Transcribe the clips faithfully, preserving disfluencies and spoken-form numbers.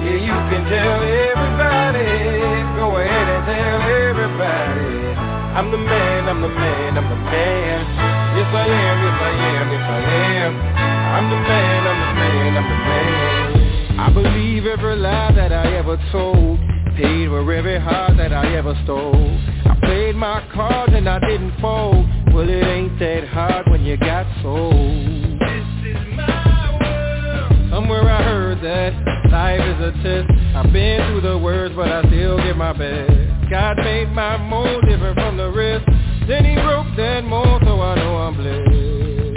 Yeah, you can tell everybody. Go ahead and tell everybody. I'm the man, I'm the man, I'm the man. Yes I am, yes I am, yes I am. I'm the man, I'm the man, I'm the man. I believe every lie that I ever told. Paid for every heart that I ever stole. I played my cards and I didn't fold. Well, it ain't that hard when you got sold. This is my world. Somewhere I heard that life is a test. I've been through the worst, but I still give my best. God made my mold different from the rest. Then he broke that mold, so I know I'm blessed.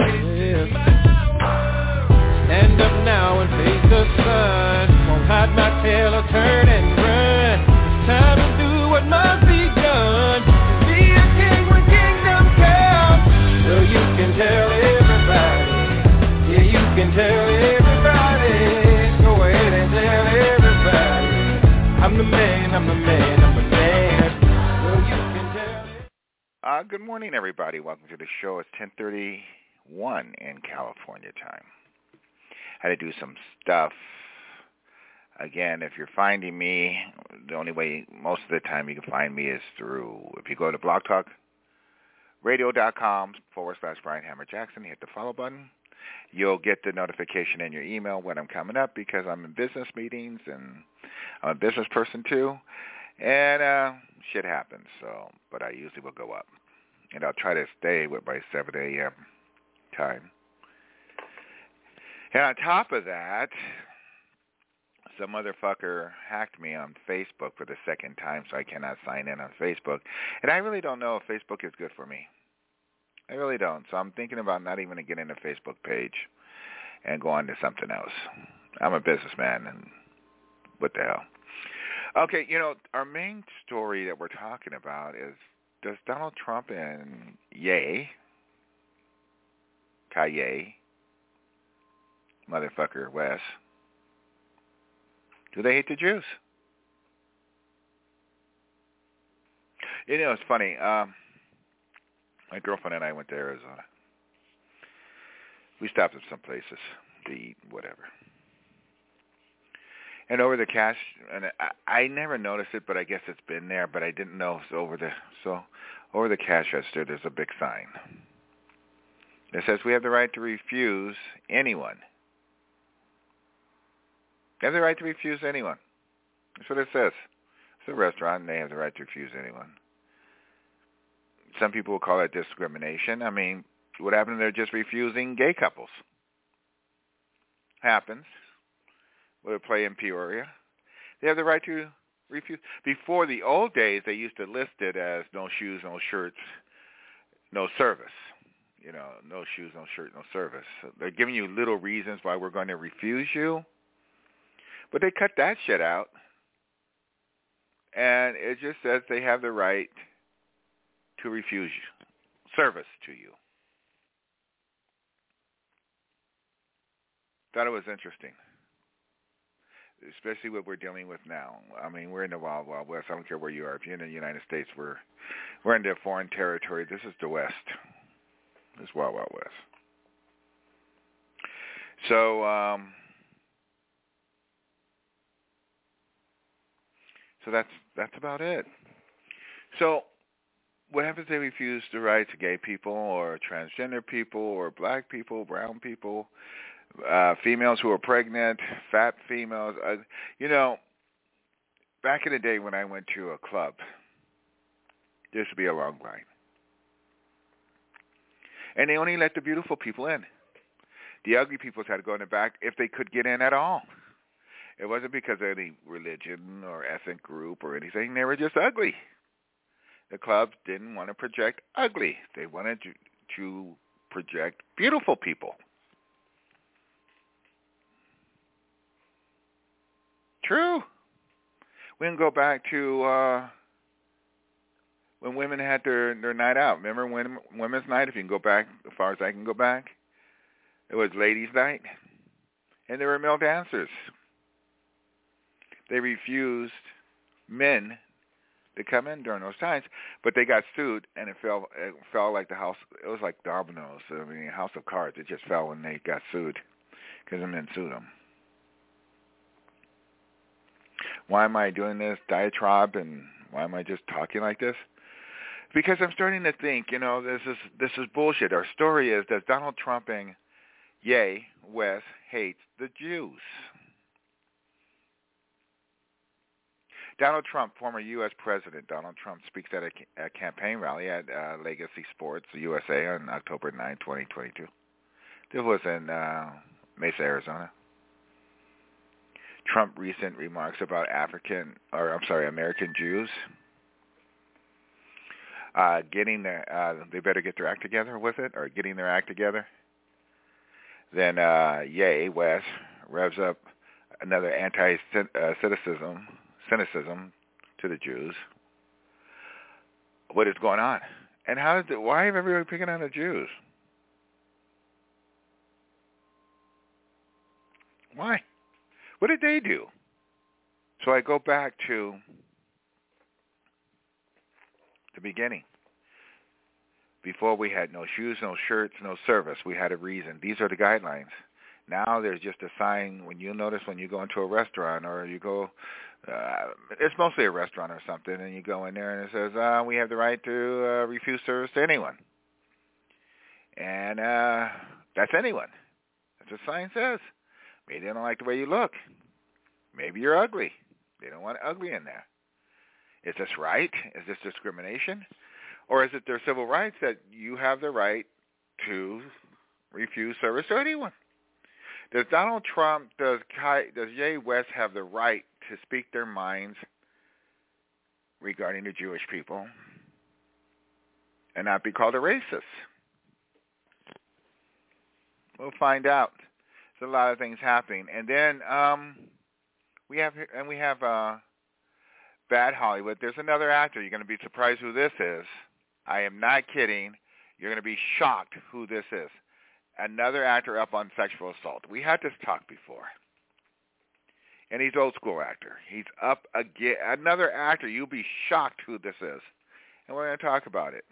Stand up now and face the sun. Won't hide my tail or turn and run. It's time to do what must be done. Be a king when kingdom comes. So you can tell everybody. Yeah, you can tell everybody. Go ahead and tell everybody. I'm the man, I'm the man, I'm the man. So you can tell it. Uh, good morning, everybody. Welcome to the show. It's ten thirty-one in California time. I had to do some stuff. Again, if you're finding me, the only way most of the time you can find me is through, if you go to blogtalkradio.com forward slash Brian Hammer Jackson, hit the follow button. You'll get the notification in your email when I'm coming up because I'm in business meetings and I'm a business person too. And uh, shit happens, so but I usually will go up. And I'll try to stay with my seven a.m. time. And on top of that, some motherfucker hacked me on Facebook for the second time, so I cannot sign in on Facebook. And I really don't know if Facebook is good for me. I really don't. So I'm thinking about not even getting a Facebook page and go on to something else. I'm a businessman, and what the hell. Okay, you know, our main story that we're talking about is, does Donald Trump and Ye, Kanye, motherfucker Wes, do they hate the Jews? You know, it's funny. Um, my girlfriend and I went to Arizona. We stopped at some places to eat, whatever. And over the cash, and I, I never noticed it, but I guess it's been there, but I didn't know it's over the, so over the cash register, there's a big sign. It says we have the right to refuse anyone. They have the right to refuse anyone. That's what it says. It's a restaurant, and they have the right to refuse anyone. Some people will call it discrimination. I mean, what happened if they're just refusing gay couples? Happens. We'll play in Peoria. They have the right to refuse. Before the old days, they used to list it as no shoes, no shirts, no service. You know, no shoes, no shirt, no service. So they're giving you little reasons why we're going to refuse you. But they cut that shit out. And it just says they have the right to refuse service to you. Thought it was interesting. Especially what we're dealing with now. I mean, we're in the Wild Wild West. I don't care where you are. If you're in the United States, we're we're into foreign territory. This is the West. This is Wild Wild West. So, um, so that's that's about it. So, what happens if they refuse the rights of gay people or transgender people or black people, brown people? Uh, females who are pregnant, fat females. Uh, you know, back in the day when I went to a club, there used to be a long line. And they only let the beautiful people in. The ugly people had to go in the back if they could get in at all. It wasn't because of any religion or ethnic group or anything. They were just ugly. The clubs didn't want to project ugly. They wanted to, to project beautiful people. True. We can go back to uh, when women had their, their night out. Remember when women's night? If you can go back as far as I can go back, it was ladies' night, and there were male dancers. They refused men to come in during those times, but they got sued, and it fell. It fell like the house. It was like dominoes. I mean, house of cards. It just fell when they got sued because the men sued them. Why am I doing this diatribe and why am I just talking like this? Because I'm starting to think, you know, this is this is bullshit. Our story is that Donald Trump and Ye West hates the Jews. Donald Trump, former U S President Donald Trump, speaks at a, a campaign rally at uh, Legacy Sports, U S A, on October ninth, twenty twenty-two. This was in uh, Mesa, Arizona. Trump recent remarks about African, or I'm sorry, American Jews uh, getting their, uh, they better get their act together with it, or getting their act together. Then uh, Ye West revs up another anti-Semitism, cynicism to the Jews. What is going on? And how is it, why is everybody picking on the Jews? Why? What did they do? So I go back to the beginning. Before we had no shoes, no shirts, no service. We had a reason. These are the guidelines. Now there's just a sign when you notice when you go into a restaurant or you go, uh, it's mostly a restaurant or something, and you go in there and it says, uh, we have the right to uh, refuse service to anyone. And uh, that's anyone. That's what the sign says. Maybe they don't like the way you look. Maybe you're ugly. They don't want ugly in there. Is this right? Is this discrimination? Or is it their civil rights that you have the right to refuse service to anyone? Does Donald Trump, does Kai, does Ye West have the right to speak their minds regarding the Jewish people and not be called a racist? We'll find out. There's a lot of things happening, and then um, we have and we have uh, Bad Hollywood. There's another actor. You're going to be surprised who this is. I am not kidding. You're going to be shocked who this is. Another actor up on sexual assault. We had this talk before, and he's old school actor. He's up again. Another actor. You'll be shocked who this is, and we're going to talk about it.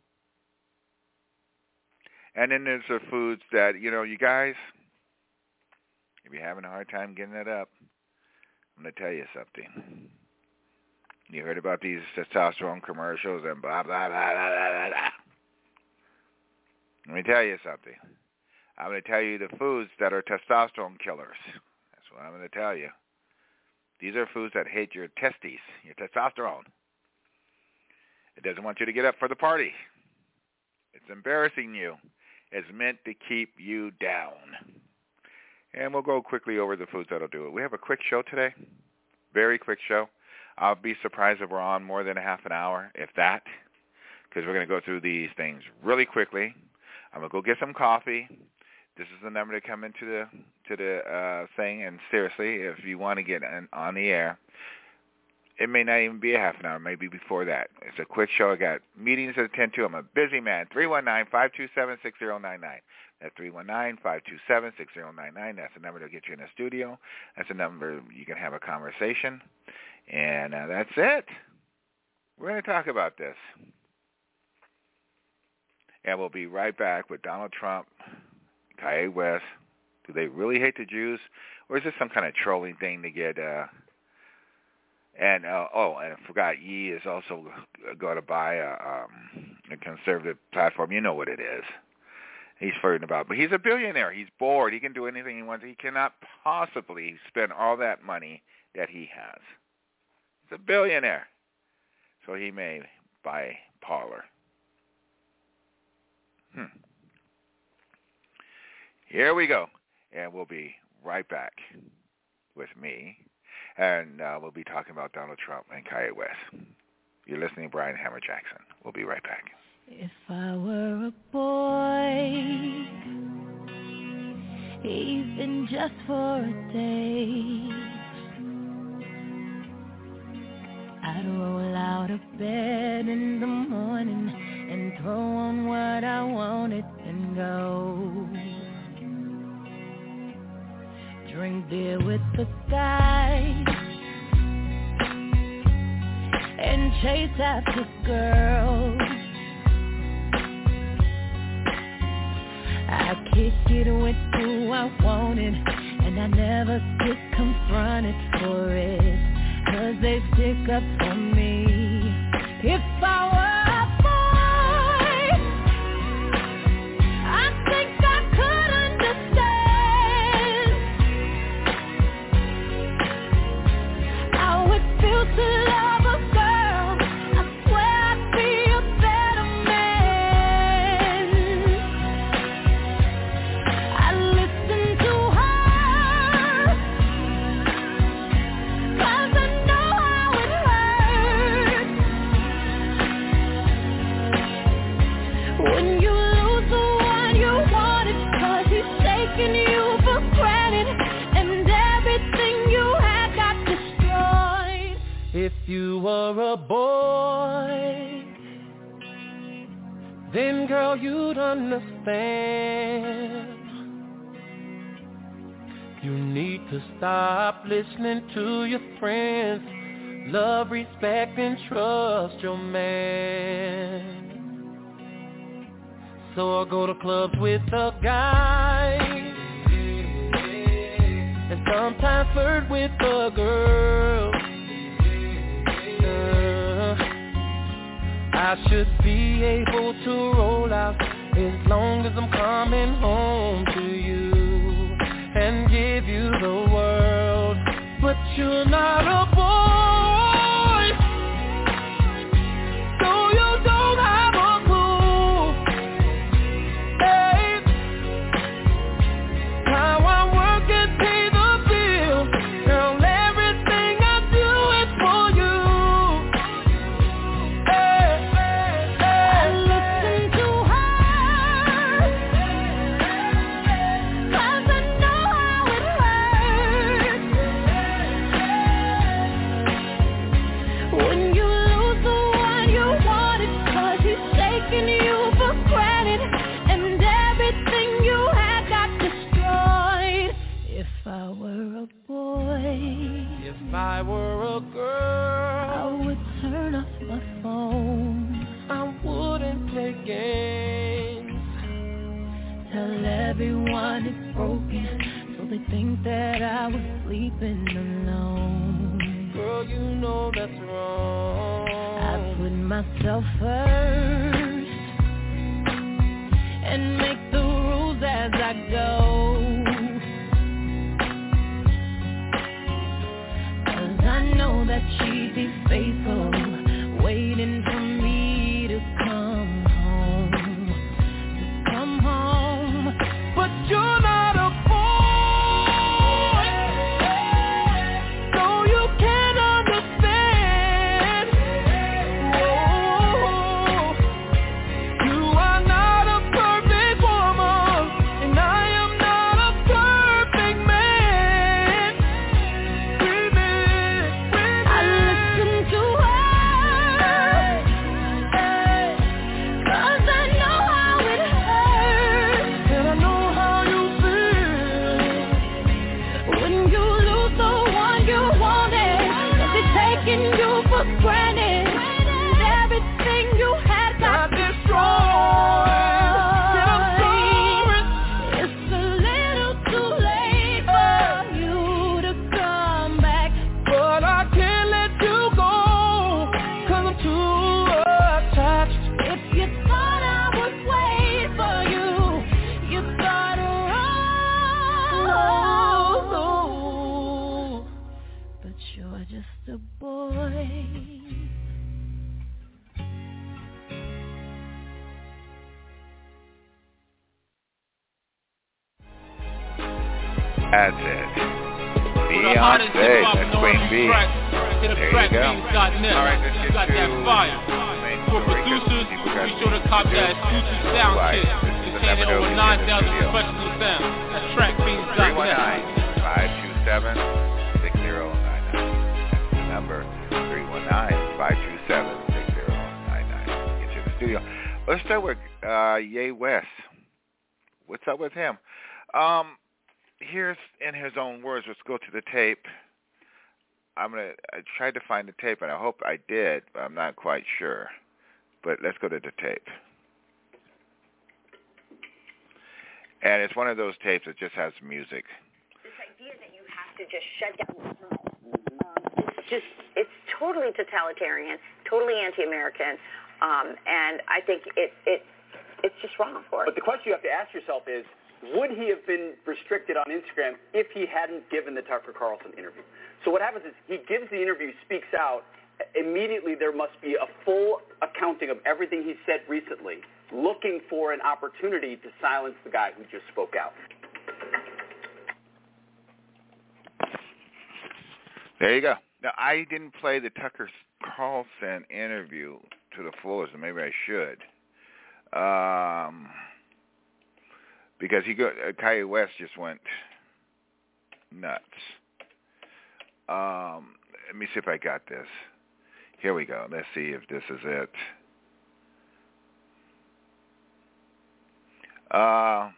And then there's the foods that you know, you guys. If you're having a hard time getting it up, I'm going to tell you something. You heard about these testosterone commercials and blah, blah, blah, blah, blah, blah. Let me tell you something. I'm going to tell you the foods that are testosterone killers. That's what I'm going to tell you. These are foods that hit your testes, your testosterone. It doesn't want you to get up for the party. It's embarrassing you. It's meant to keep you down. And we'll go quickly over the foods that'll do it. We have a quick show today, very quick show. I'll be surprised if we're on more than a half an hour, if that, because we're going to go through these things really quickly. I'm going to go get some coffee. This is the number to come into the to the uh, thing. And seriously, if you want to get in, on the air, it may not even be a half an hour, maybe before that. It's a quick show. I got meetings to attend to. I'm a busy man. three one nine, five two seven, six zero nine nine. That's three one nine, five two seven, six zero nine nine. That's the number to get you in the studio. That's the number you can have a conversation. And uh, that's it. We're going to talk about this. And we'll be right back with Donald Trump, Kanye West. Do they really hate the Jews? Or is this some kind of trolling thing to get... Uh, and, uh, oh, and I forgot, Ye is also going to buy a, um, a conservative platform. You know what it is. He's flirting about. But he's a billionaire. He's bored. He can do anything he wants. He cannot possibly spend all that money that he has. He's a billionaire. So he may buy Parler. Hmm. Here we go. And we'll be right back with me. And uh, we'll be talking about Donald Trump and Kanye West. You're listening to Brian Hammer Jackson. We'll be right back. If I were a boy, even just for a day, I'd roll out of bed in the morning and throw on what I wanted and go. Drink beer with the guys and chase after girls. I kick it with who I wanted, and I never get confronted for it. 'cause they stick up for me. If I were a boy, I think I could understand how it feels to love a girl. I swear I'd be a better man. I listen to her 'cause I know how it hurts when you lose the one you wanted, 'cause he's taking you for granted and everything you had got destroyed. If you were a boy, then girl you'd understand. You need to stop listening to your friends. Love, respect, and trust your man. So I go to clubs with a guy, and sometimes flirt with a girl. Uh, I should be able to roll out as long as I'm coming home to you and give you the world. But you're not a boy, so you don't have a clue. Hey, how I work and pay the bill, girl, everything I do is for you. Hey, hey, hey. I listen to her 'cause I know how it hurts when you lose the one you wanted, 'cause he's taking you for granted and everything you had got destroyed. If I were a boy, If I were a I girl, would turn off my phone, I wouldn't play games. tell everyone it's broken, so they think that I was sleeping alone. Girl, you know that's wrong. I put myself first and make the rules as I go, 'cause I know that she'd be faithful, waiting for me to come home, to come home. But you're not a boy, so you can't understand. Oh, you are not a perfect woman, and I am not a perfect man. Baby, I listen to her 'cause I know how it hurts and I know how you feel. when you lose the one you wanted, 'cause it's taking you for granted and everything you had got Got destroyed, and I'm sorry. It's a little too late for you to come back. But I can't let you go, 'cause I'm too attached. If you thought I would wait for you, you thought wrong. But you're just a boy. That's it. For the hottest Beyonce, hip-hop that's and Queen R and B B. tracks, hit up There you crack go. beats dot net. All right, let's You get got to that fire. main For story, 'cause producers, people got be sure to cop to that do. Future Sound Right. Kit, This is the containing Never over Know nine in the thousand studio. professional sounds. That's track beats three dot one net. nine, five two seven, six zero nine nine. That's the number, three one nine, five two seven, six zero nine nine. Get you in the studio. Let's start with uh, Ye West. What's up with him? Um, here's in his own words. Let's go to the tape. I'm gonna. I tried to find the tape, and I hope I did, but I'm not quite sure. But let's go to the tape. And it's one of those tapes that just has music. This idea that you have to just shut down the internet um, is just, it's totally totalitarian, totally anti-American, um, and I think it, it, it's just wrong for us. But the question you have to ask yourself is, would he have been restricted on Instagram if he hadn't given the Tucker Carlson interview? So what happens is he gives the interview, speaks out. Immediately there must be a full accounting of everything he said recently, looking for an opportunity to silence the guy who just spoke out. There you go. Now, I didn't play the Tucker Carlson interview to the fullest, and maybe I should. Um... Because he go, uh, Kanye West just went nuts. Um, let me see if I got this. Here we go. Let's see if this is it. Uh,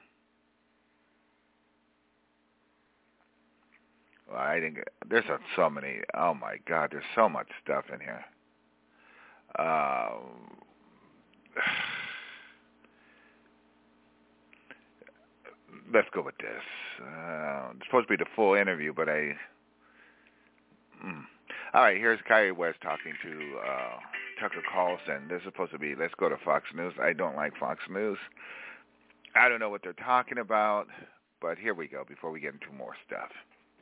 well, I didn't get, there's a, so many. Oh my God, there's so much stuff in here. Uh, Let's go with this. Uh, it's supposed to be the full interview, but I... Mm. All right, here's Kanye West talking to uh, Tucker Carlson. This is supposed to be, let's go to Fox News. I don't like Fox News. I don't know what they're talking about, but here we go before we get into more stuff.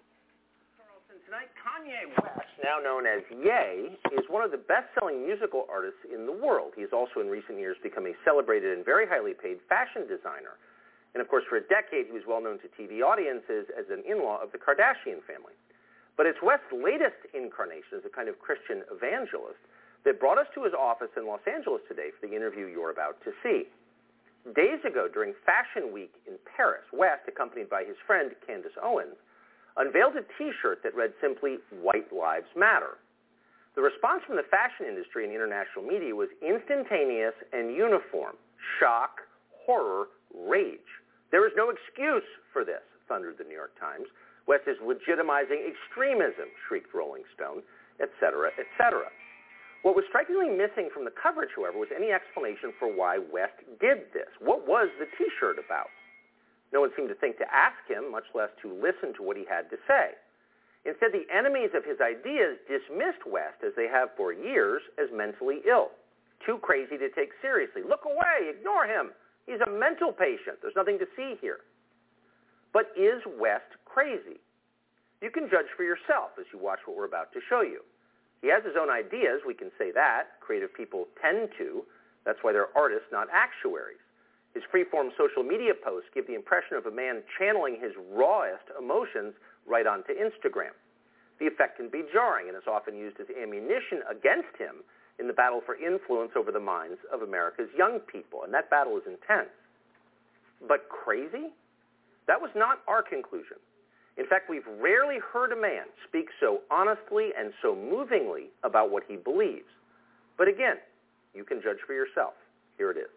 Tonight, Kanye West, now known as Ye, is one of the best-selling musical artists in the world. He's also in recent years become a celebrated and very highly paid fashion designer. And, of course, for a decade, he was well known to T V audiences as an in-law of the Kardashian family. But it's West's latest incarnation as a kind of Christian evangelist that brought us to his office in Los Angeles today for the interview you're about to see. Days ago, during Fashion Week in Paris, West, accompanied by his friend Candace Owens, unveiled a T-shirt that read simply, "White Lives Matter." The response from the fashion industry and international media was instantaneous and uniform: shock, horror, rage. There is no excuse for this, thundered the New York Times. West is legitimizing extremism, shrieked Rolling Stone, et cetera, et cetera. What was strikingly missing from the coverage, however, was any explanation for why West did this. What was the T-shirt about? No one seemed to think to ask him, much less to listen to what he had to say. Instead, the enemies of his ideas dismissed West, as they have for years, as mentally ill, too crazy to take seriously. Look away, ignore him. He's a mental patient. There's nothing to see here. But is West crazy? You can judge for yourself as you watch what we're about to show you. He has his own ideas, we can say that. Creative people tend to. That's why they're artists, not actuaries. His free-form social media posts give the impression of a man channeling his rawest emotions right onto Instagram. The effect can be jarring and is often used as ammunition against him in the battle for influence over the minds of America's young people, and that battle is intense. But crazy? That was not our conclusion. In fact, we've rarely heard a man speak so honestly and so movingly about what he believes. But again, you can judge for yourself. Here it is.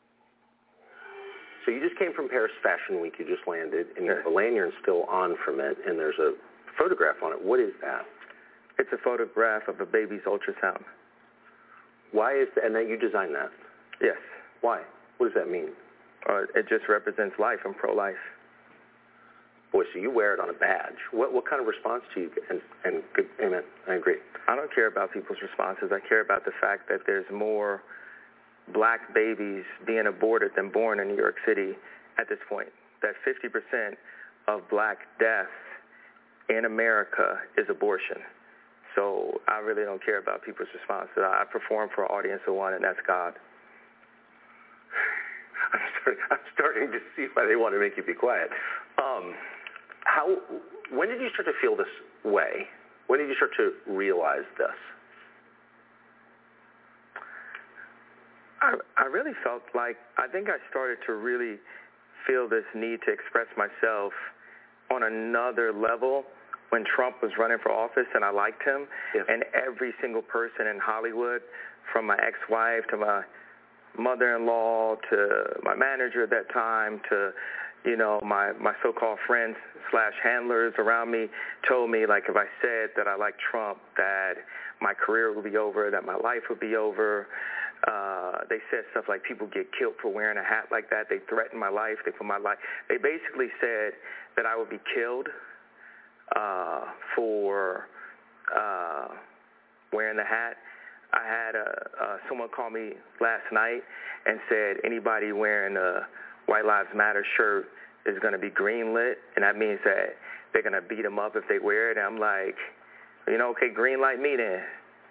So you just came from Paris Fashion Week. You just landed, and you have a lanyard still on from it, and there's a photograph on it. What is that? It's a photograph of a baby's ultrasound. Why is that? And that you designed that? Yes. Why? What does that mean? Uh, it just represents life. I'm pro-life. Boy, so you wear it on a badge. What what kind of response do you get? And, and good, amen, I agree. I don't care about people's responses. I care about the fact that there's more black babies being aborted than born in New York City at this point. That fifty percent of black death in America is abortion. So I really don't care about people's responses. I perform for an audience of one, and that's God. I'm starting, I'm starting to see why they want to make you be quiet. Um, how? When did you start to feel this way? When did you start to realize this? I, I really felt like, I think I started to really feel this need to express myself on another level when Trump was running for office, and I liked him. Yes. And every single person in Hollywood, from my ex-wife to my mother-in-law to my manager at that time to, you know, my, my so-called friends slash handlers around me told me, like, if I said that I liked Trump, that my career would be over, that my life would be over. Uh, they said stuff like people get killed for wearing a hat like that. They threatened my life. They put my life. They basically said that I would be killed uh, for uh, wearing the hat. I had a, uh, someone call me last night and said anybody wearing a White Lives Matter shirt is going to be green-lit, and that means that they're going to beat them up if they wear it. And I'm like, you know, okay, green light me then.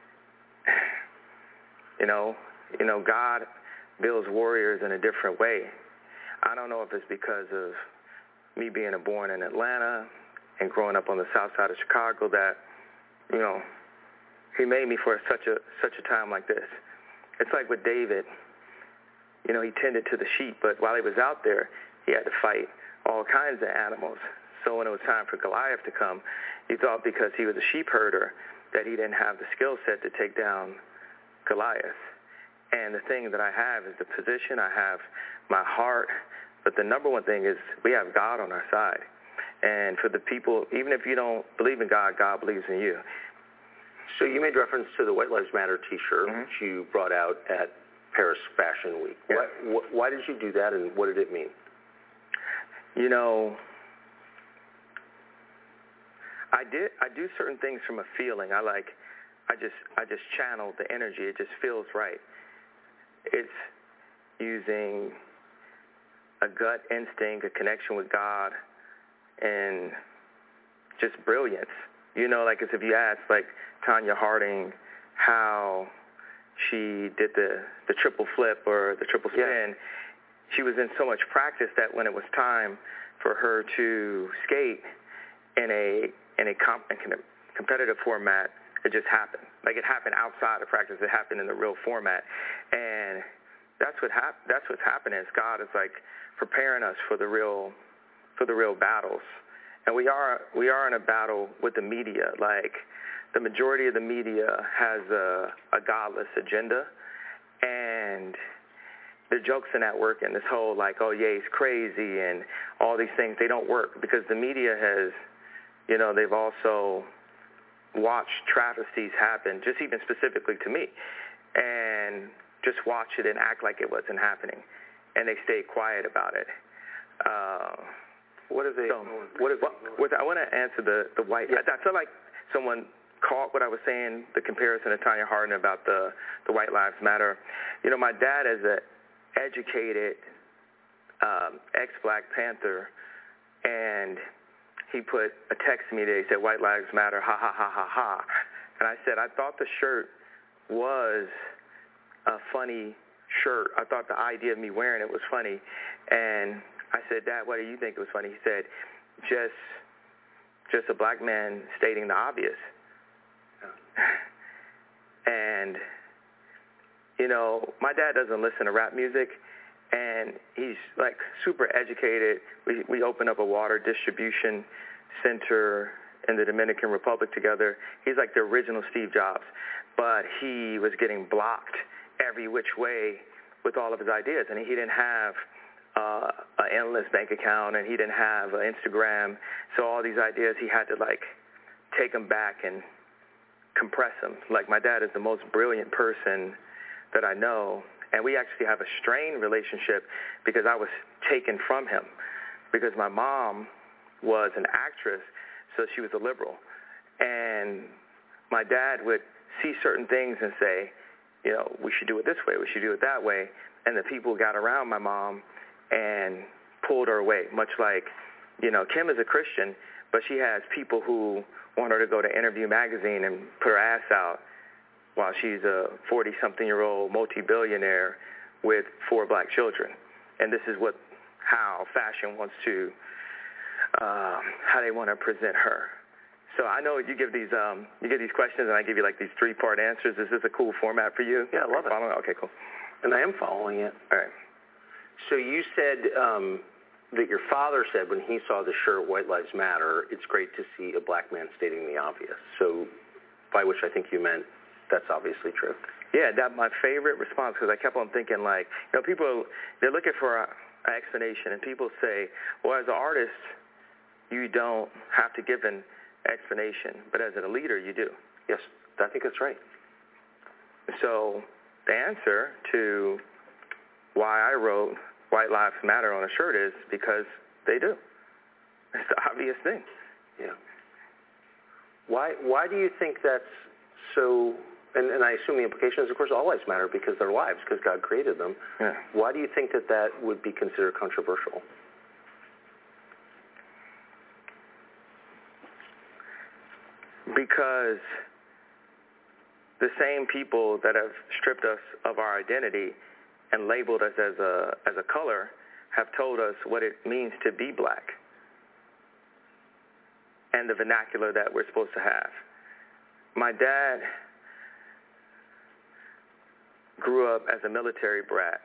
you know, you know, God builds warriors in a different way. I don't know if it's because of me being born in Atlanta and growing up on the south side of Chicago that, you know, he made me for such a such a time like this. It's like with David, you know, he tended to the sheep, but while he was out there, he had to fight all kinds of animals. So when it was time for Goliath to come, he thought because he was a sheep herder that he didn't have the skill set to take down Goliath. And the thing that I have is the position, I have my heart, but the number one thing is we have God on our side. And for the people, even if you don't believe in God, God believes in you. So you made reference to the White Lives Matter T-shirt, Mm-hmm. which you brought out at Paris Fashion Week. Yeah. Why, why did you do that, and what did it mean? You know, I did. I do certain things from a feeling. I like. I just. I just channel the energy. It just feels right. It's using a gut instinct, a connection with God, and just brilliance. You know, like as if you ask, like Tonya Harding, how she did the the triple flip or the triple spin. Yeah. She was in so much practice that when it was time for her to skate in a in a, comp, in a competitive format, it just happened. Like it happened outside of practice. It happened in the real format, and that's what hap- That's what's happening. Is God is like preparing us for the real for the real battles, and we are we are in a battle with the media. Like the majority of the media has a, a godless agenda, and the jokes in that work and this whole like, oh, yeah, he's crazy and all these things, they don't work because the media has, you know, they've also watched travesties happen, just even specifically to me, and just watch it and act like it wasn't happening, and they stay quiet about it. Uh, what is it? So, what is what, what, I want to answer the, the white. Yeah. I, I feel like someone caught what I was saying, the comparison to Tonya Harding about the, the White Lives Matter. You know, my dad is a educated um, ex-Black Panther, and he put a text to me that he said, White Lives Matter, ha, ha, ha, ha, ha. And I said, I thought the shirt was a funny shirt. I thought the idea of me wearing it was funny. And I said, Dad, why do you think it was funny? He said, just, just a black man stating the obvious. And you know, my dad doesn't listen to rap music, and he's like super educated. We we opened up a water distribution center in the Dominican Republic together. He's like the original Steve Jobs, but he was getting blocked every which way with all of his ideas, and he didn't have uh, an endless bank account, and he didn't have an Instagram. So all these ideas, he had to like take them back and compress them. Like my dad is the most brilliant person that I know, and we actually have a strained relationship because I was taken from him because my mom was an actress, so she was a liberal. And my dad would see certain things and say, you know, we should do it this way, we should do it that way, and the people got around my mom and pulled her away, much like, you know, Kim is a Christian, but she has people who want her to go to Interview Magazine and put her ass out while she's a forty-something-year-old multi-billionaire with four black children. And this is what how fashion wants to, um, how they want to present her. So I know you give these um, you give these questions, and I give you like these three-part answers. Is this a cool format for you? Yeah, I love it. Following? Okay, cool. And I am following it. All right. So you said um, that your father said when he saw the shirt White Lives Matter, it's great to see a black man stating the obvious. So by which I think you meant that's obviously true. Yeah, that's my favorite response because I kept on thinking like, you know, people, they're looking for an explanation, and people say, well, as an artist, you don't have to give an explanation, but as a leader, you do. Yes, I think that's right. So the answer to why I wrote White Lives Matter on a shirt is because they do. It's the obvious thing. Yeah. Why, why do you think that's so And, and I assume the implication is, of course, all lives matter because they're lives, because God created them. Yeah. Why do you think that that would be considered controversial? Because the same people that have stripped us of our identity and labeled us as a as a color have told us what it means to be black and the vernacular that we're supposed to have. My dad grew up as a military brat,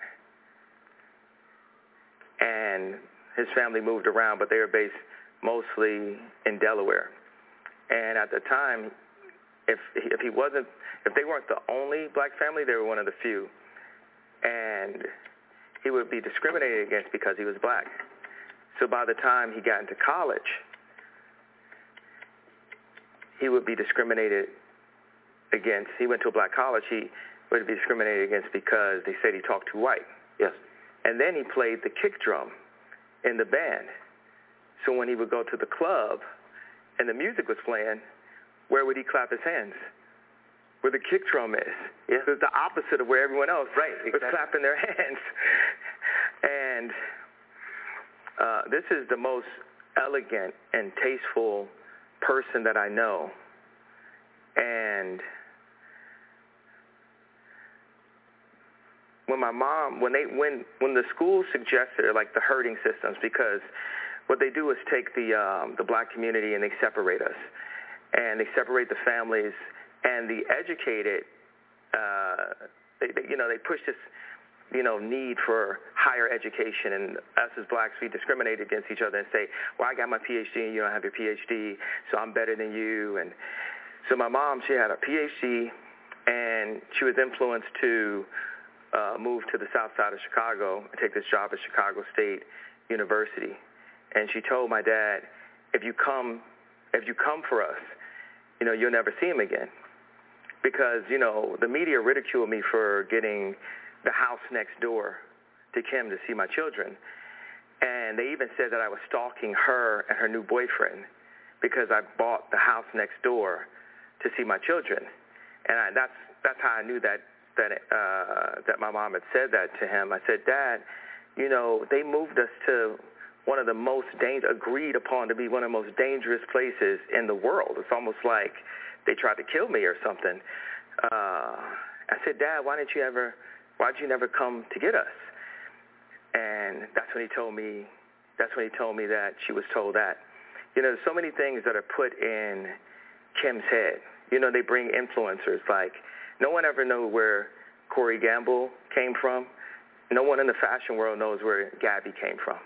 and his family moved around, but they were based mostly in Delaware. And at the time, if if he wasn't, if they weren't the only black family, they were one of the few. And he would be discriminated against because he was black. So by the time he got into college, he would be discriminated against. He went to a black college. He would be discriminated against because they said he talked too white. Yes. And then he played the kick drum in the band. So when he would go to the club and the music was playing, where would he clap his hands? Where the kick drum is. Yeah. It's the opposite of where everyone else right, exactly. was clapping their hands. And uh, this is the most elegant and tasteful person that I know. And when my mom, when they, when when the school suggested like the herding systems, because what they do is take the um, the black community and they separate us, and they separate the families, and the educated, uh, they, they, you know, they push this, you know, need for higher education, and us as blacks, we discriminate against each other and say, well, I got my P H D and you don't have your P H D, so I'm better than you. And so my mom, she had a P H D, and she was influenced to uh, move to the south side of Chicago and take this job at Chicago State University. And she told my dad, if you come, if you come for us, you know, you'll never see him again. Because, you know, the media ridiculed me for getting the house next door to Kim to see my children. And they even said that I was stalking her and her new boyfriend because I bought the house next door to see my children. And I, that's that's how I knew that that uh, that my mom had said that to him. I said, Dad, you know, they moved us to one of the most dang- agreed upon to be one of the most dangerous places in the world. It's almost like they tried to kill me or something. Uh, I said, Dad, why didn't you ever, why did you never come to get us? And that's when he told me, that's when he told me that she was told that. You know, there's so many things that are put in Kim's head. You know, they bring influencers. Like, no one ever knew where Corey Gamble came from. No one in the fashion world knows where Gabby came from.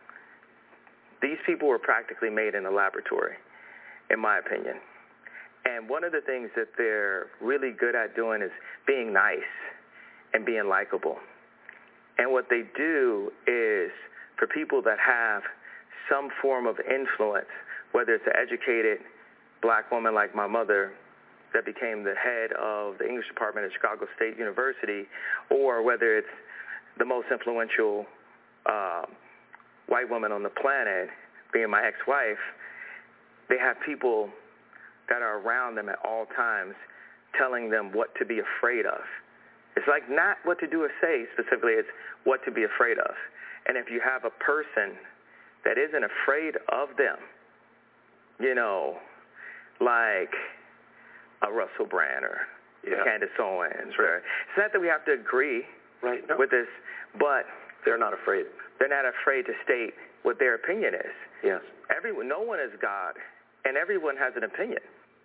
These people were practically made in a laboratory, in my opinion. And one of the things that they're really good at doing is being nice and being likable. And what they do is, for people that have some form of influence, whether it's an educated black woman like my mother that became the head of the English department at Chicago State University, or whether it's the most influential uh, white woman on the planet, being my ex-wife, they have people that are around them at all times telling them what to be afraid of. It's like not what to do or say specifically, it's what to be afraid of. And if you have a person that isn't afraid of them, you know, like a Russell Brand or yeah. Candace Owens. Or, it's not that we have to agree right. no. with this, but they're not afraid. They're not afraid to state what their opinion is. Yes. Everyone, no one is God, and everyone has an opinion.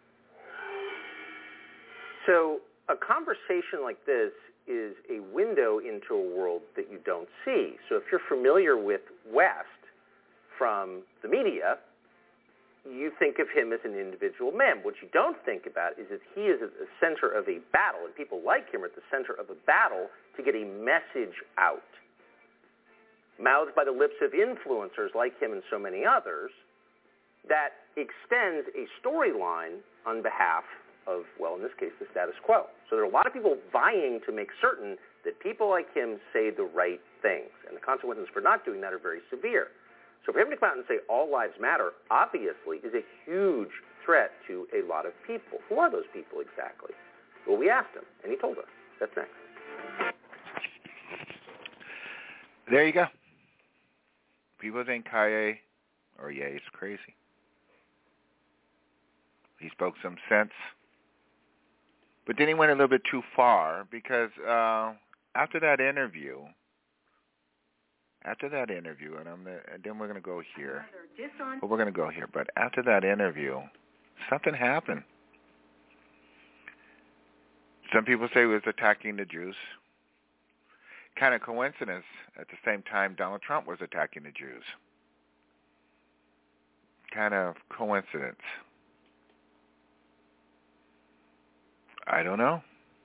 So a conversation like this is a window into a world that you don't see. So if you're familiar with West from the media, you think of him as an individual man. What you don't think about is that he is at the center of a battle, and people like him are at the center of a battle to get a message out, mouthed by the lips of influencers like him and so many others, that extends a storyline on behalf of, well, in this case, the status quo. So there are a lot of people vying to make certain that people like him say the right things, and the consequences for not doing that are very severe. So for him to come out and say all lives matter, obviously, is a huge threat to a lot of people. Who are those people exactly? Well, we asked him, and he told us. That's next. There you go. People think Kanye or Ye is crazy. He spoke some sense. But then he went a little bit too far because uh, after that interview, after that interview, and, I'm the, and then we're going to go here. Well, we're going to go here. But after that interview, something happened. Some people say he was attacking the Jews. Kind of coincidence. At the same time, Donald Trump was attacking the Jews. Kind of coincidence. I don't know.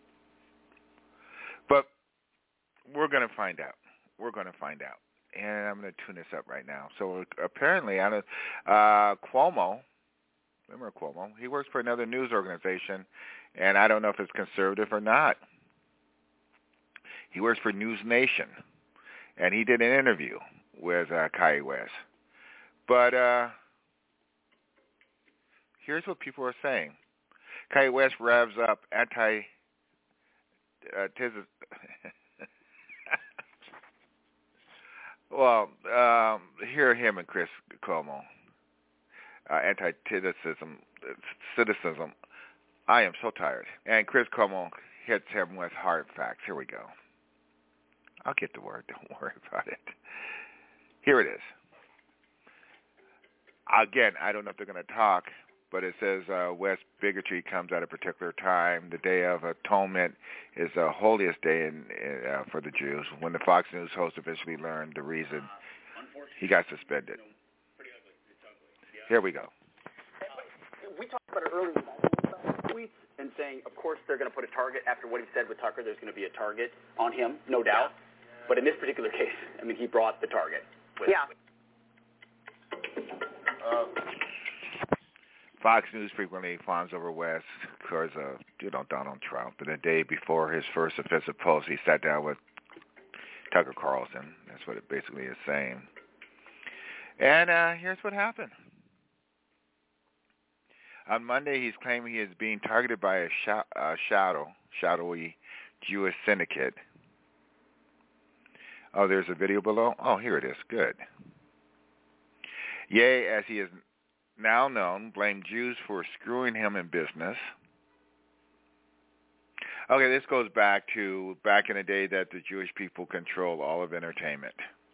But we're going to find out. We're going to find out. And I'm going to tune this up right now. So apparently, out of uh, Cuomo, remember Cuomo? He works for another news organization, and I don't know if it's conservative or not. He works for News Nation, and he did an interview with uh, Kanye West. But uh, here's what people are saying. Kanye West revs up anti uh, tis well, um, hear him and Chris Cuomo. Uh, anti-citicism, citicism. I am so tired. And Chris Cuomo hits him with hard facts. Here we go. I'll get the word. Don't worry about it. Here it is. Again, I don't know if they're going to talk, but it says uh, West bigotry comes at a particular time. The Day of Atonement is the holiest day in, in, uh, for the Jews. When the Fox News host eventually learned the reason, he got suspended. Here we go. We talked about it earlier, tweets and saying, of course, they're going to put a target after what he said with Tucker. There's going to be a target on him, no doubt. But in this particular case, I mean, he brought the target. With, yeah. Uh, Fox News frequently fawns over West because of, you know, Donald Trump. And the day before his first offensive post, he sat down with Tucker Carlson. That's what it basically is saying. And uh, here's what happened. On Monday, he's claiming he is being targeted by a sh- uh, shadow, shadowy Jewish syndicate. Oh, there's a video below? Oh, here it is. Good. Ye, as he is now known, blamed Jews for screwing him in business. Okay, this goes back to back in the day that the Jewish people control all of entertainment.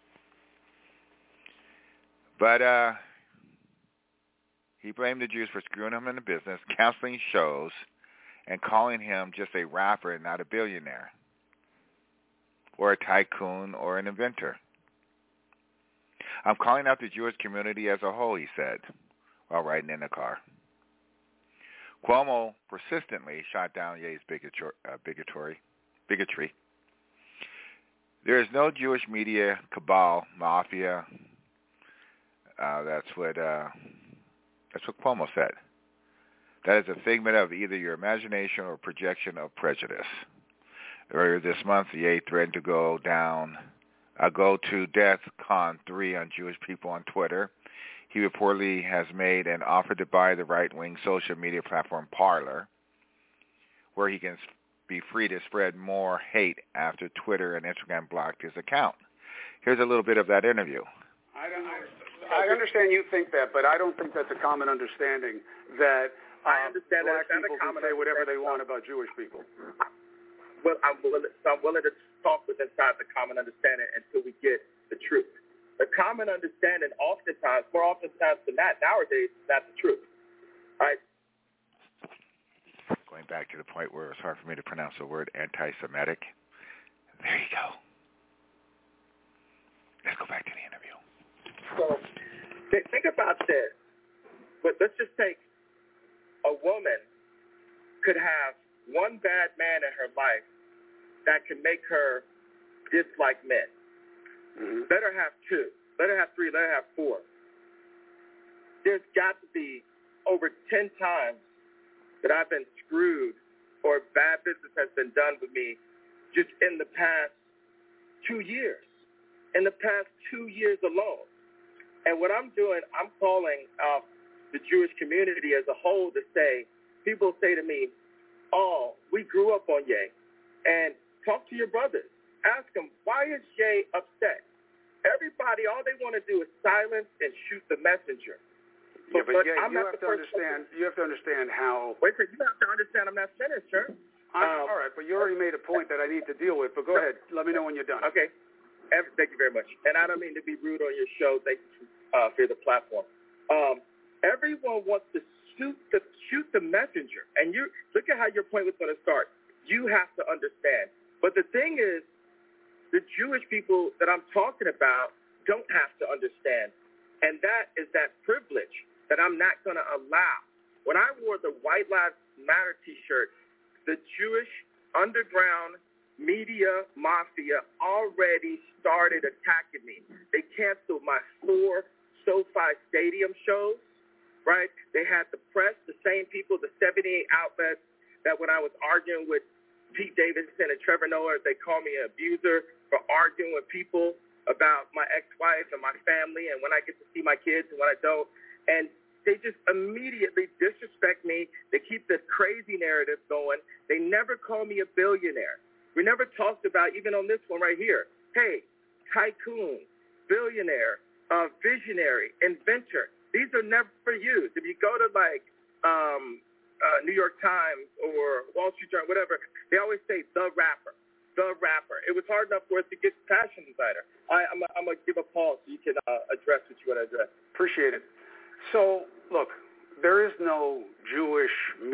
But uh, he blamed the Jews for screwing him in the business, canceling shows, and calling him just a rapper and not a billionaire, or a tycoon, or an inventor. I'm calling out the Jewish community as a whole, he said, while riding in the car. Cuomo persistently shot down Ye's bigotry, uh, bigotry, bigotry. There is no Jewish media cabal, mafia. Uh, that's what uh, that's what Cuomo said. That is a figment of either your imagination or projection of prejudice. Earlier this month, Ye threatened to go down, uh, go to Death Con three on Jewish people on Twitter. He reportedly has made an offer to buy the right-wing social media platform Parler, where he can be free to spread more hate after Twitter and Instagram blocked his account. Here's a little bit of that interview. I, don't, I, I understand you think that, but I don't think that's a common understanding that um, I understand black that people can say whatever they want about Jewish people. Well, I'm willing, so I'm willing to talk with inside the common understanding until we get the truth. The common understanding oftentimes, more oftentimes than not, nowadays, is not the truth. All right? Going back to the point where it's hard for me to pronounce the word anti-Semitic. There you go. Let's go back to the interview. So th- think about this. But let's just take a woman could have one bad man in her life that can make her dislike men. Mm-hmm. Let her have two. Let her have three. Let her have four. There's got to be over ten times that I've been screwed or bad business has been done with me just in the past two years. In the past two years alone. And what I'm doing, I'm calling out the Jewish community as a whole to say, people say to me, all, we grew up on Ye. And talk to your brothers. Ask them, why is Ye upset? Everybody, all they want to do is silence and shoot the messenger. Yeah, but, but yeah, I'm you not have the to first understand. You have to understand how. Wait, you have to understand. I'm not finished, sir. I'm, Um, all right, but you already made a point that I need to deal with. But go no, ahead. Let me know when you're done. Okay. Every, thank you very much. And I don't mean to be rude on your show. Thank you uh, for the platform. Um, everyone wants to shoot the shoot the messenger, and you look at how your point was going to start. You have to understand. But the thing is, the Jewish people that I'm talking about don't have to understand, and that is that privilege that I'm not going to allow. When I wore the White Lives Matter T-shirt, the Jewish underground media mafia already started attacking me. They canceled my four SoFi Stadium shows, right? They had the press, the same people, the seventy-eight outlets that when I was arguing with Pete Davidson and Trevor Noah, they called me an abuser for arguing with people about my ex-wife and my family and when I get to see my kids and when I don't. And they just immediately disrespect me. They keep this crazy narrative going. They never call me a billionaire. We never talked about, even on this one right here, hey, tycoon, billionaire, uh, visionary, inventor. These are never used. If you go to like um, uh, New York Times or Wall Street Journal, whatever, they always say the rapper, the rapper. It was hard enough for us to get fashion designer. I, I'm, I'm going to give a pause so you can uh, address what you want to address. Appreciate it. So, look, there is no Jewish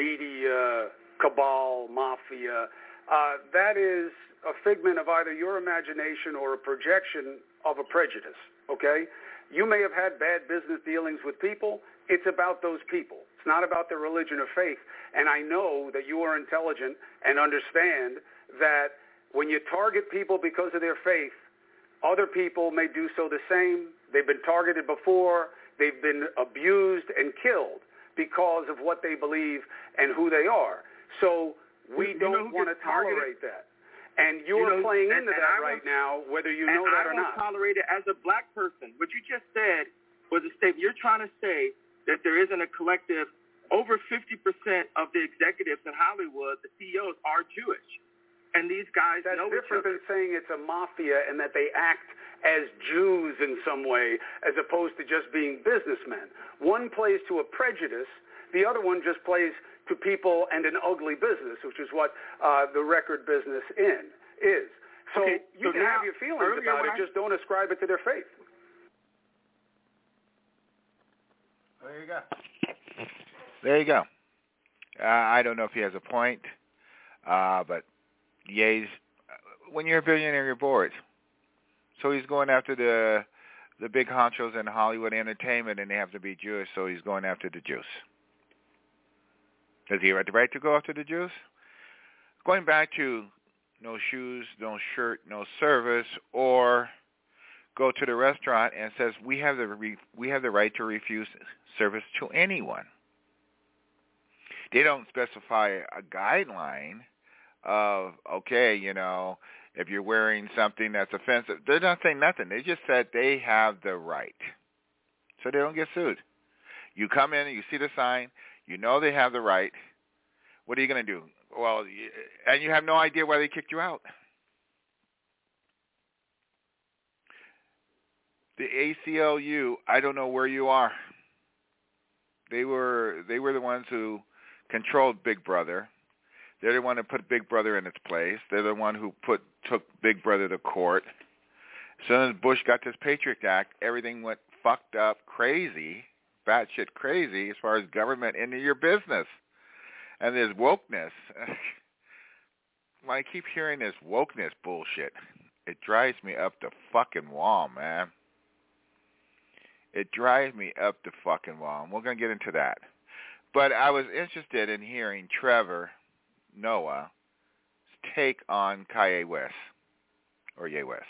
media cabal, mafia. Uh, that is a figment of either your imagination or a projection of a prejudice, okay? You may have had bad business dealings with people. It's about those people. It's not about their religion or faith. And I know that you are intelligent and understand that when you target people because of their faith, other people may do so the same. They've been targeted before. They've been abused and killed because of what they believe and who they are. So we you don't want to tolerate that. And you're you know, playing and, into and that I right was, now, whether you know that or not. not. I won't tolerate it as a black person. What you just said was a statement. You're trying to say that there isn't a collective. Over fifty percent of the executives in Hollywood, the C E Os, are Jewish. And these guys That's know different each other. than saying it's a mafia and that they act as Jews in some way as opposed to just being businessmen. One plays to a prejudice. The other one just plays to people and an ugly business, which is what uh, the record business in is. So okay, you so can now, have your feelings about it, I... just don't ascribe it to their faith. There you go. There you go. Uh, I don't know if he has a point, uh, but Ye's, when you're a billionaire, you're bored. So he's going after the the big honchos in Hollywood entertainment, and they have to be Jewish, so he's going after the Jews. Does he have the right to go after the Jews? Going back to no shoes, no shirt, no service, or go to the restaurant and says we have the re- we have the right to refuse service to anyone. They don't specify a guideline of, okay, you know, if you're wearing something that's offensive. They're not saying nothing. They just said they have the right. So they don't get sued. You come in and you see the sign. You know they have the right. What are you going to do? Well, and you have no idea why they kicked you out. The A C L U, I don't know where you are. They were they were the ones who controlled Big Brother. They're the one that put Big Brother in its place. They're the one who put took Big Brother to court. As soon as Bush got this Patriot Act, everything went fucked up crazy, batshit crazy as far as government into your business. And this wokeness. When I keep hearing this wokeness bullshit, it drives me up the fucking wall, man. It drives me up the fucking wall. And we're going to get into that. But I was interested in hearing Trevor Noah's take on Kanye West, or Ye West.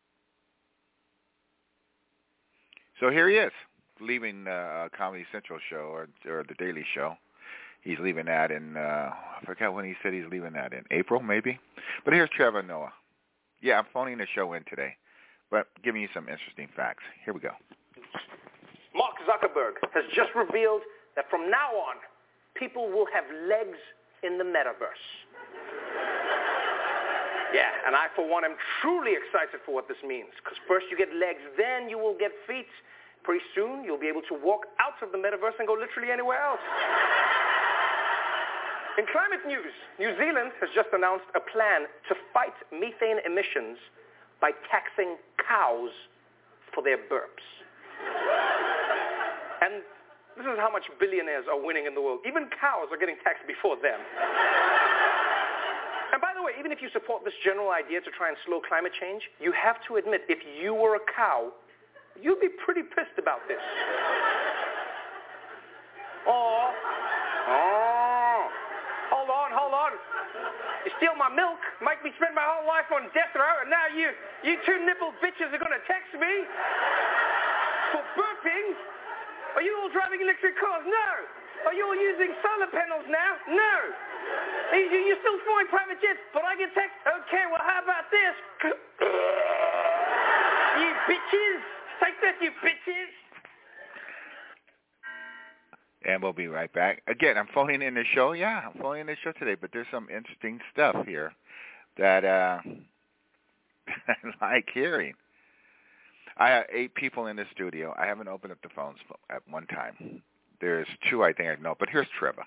So here he is, leaving uh, Comedy Central show, or, or The Daily Show. He's leaving that in, uh, I forgot when he said he's leaving that in, April maybe? But here's Trevor Noah. Yeah, I'm phoning the show in today, but giving you some interesting facts. Here we go. Mark Zuckerberg has just revealed that from now on, people will have legs in the metaverse. Yeah, and I, for one, am truly excited for what this means, because first you get legs, then you will get feet. Pretty soon, you'll be able to walk out of the metaverse and go literally anywhere else. In climate news, New Zealand has just announced a plan to fight methane emissions by taxing cows for their burps. And this is how much billionaires are winning in the world. Even cows are getting taxed before them. And by the way, even if you support this general idea to try and slow climate change, you have to admit, if you were a cow, you'd be pretty pissed about this. Oh, oh, hold on, hold on. You steal my milk, make me spend my whole life on death row, and now you, you two nipple bitches are going to tax me for burping? Are you all driving electric cars? No. Are you all using solar panels now? No. You, you're still flying private jets, but I get taxed? Okay, well, how about this? You bitches. Take that, you bitches. And we'll be right back. Again, I'm phoning in the show. Yeah, I'm phoning in the show today, but there's some interesting stuff here that uh, I like hearing. I have eight people in the studio. I haven't opened up the phones at one time. There's two I think I know, but here's Trevor.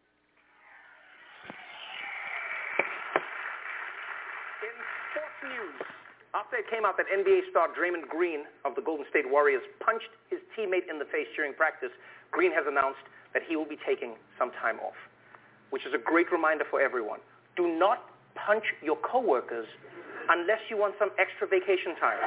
In sports news, after it came out that N B A star Draymond Green of the Golden State Warriors punched his teammate in the face during practice, Green has announced that he will be taking some time off, which is a great reminder for everyone. Do not punch your coworkers unless you want some extra vacation time.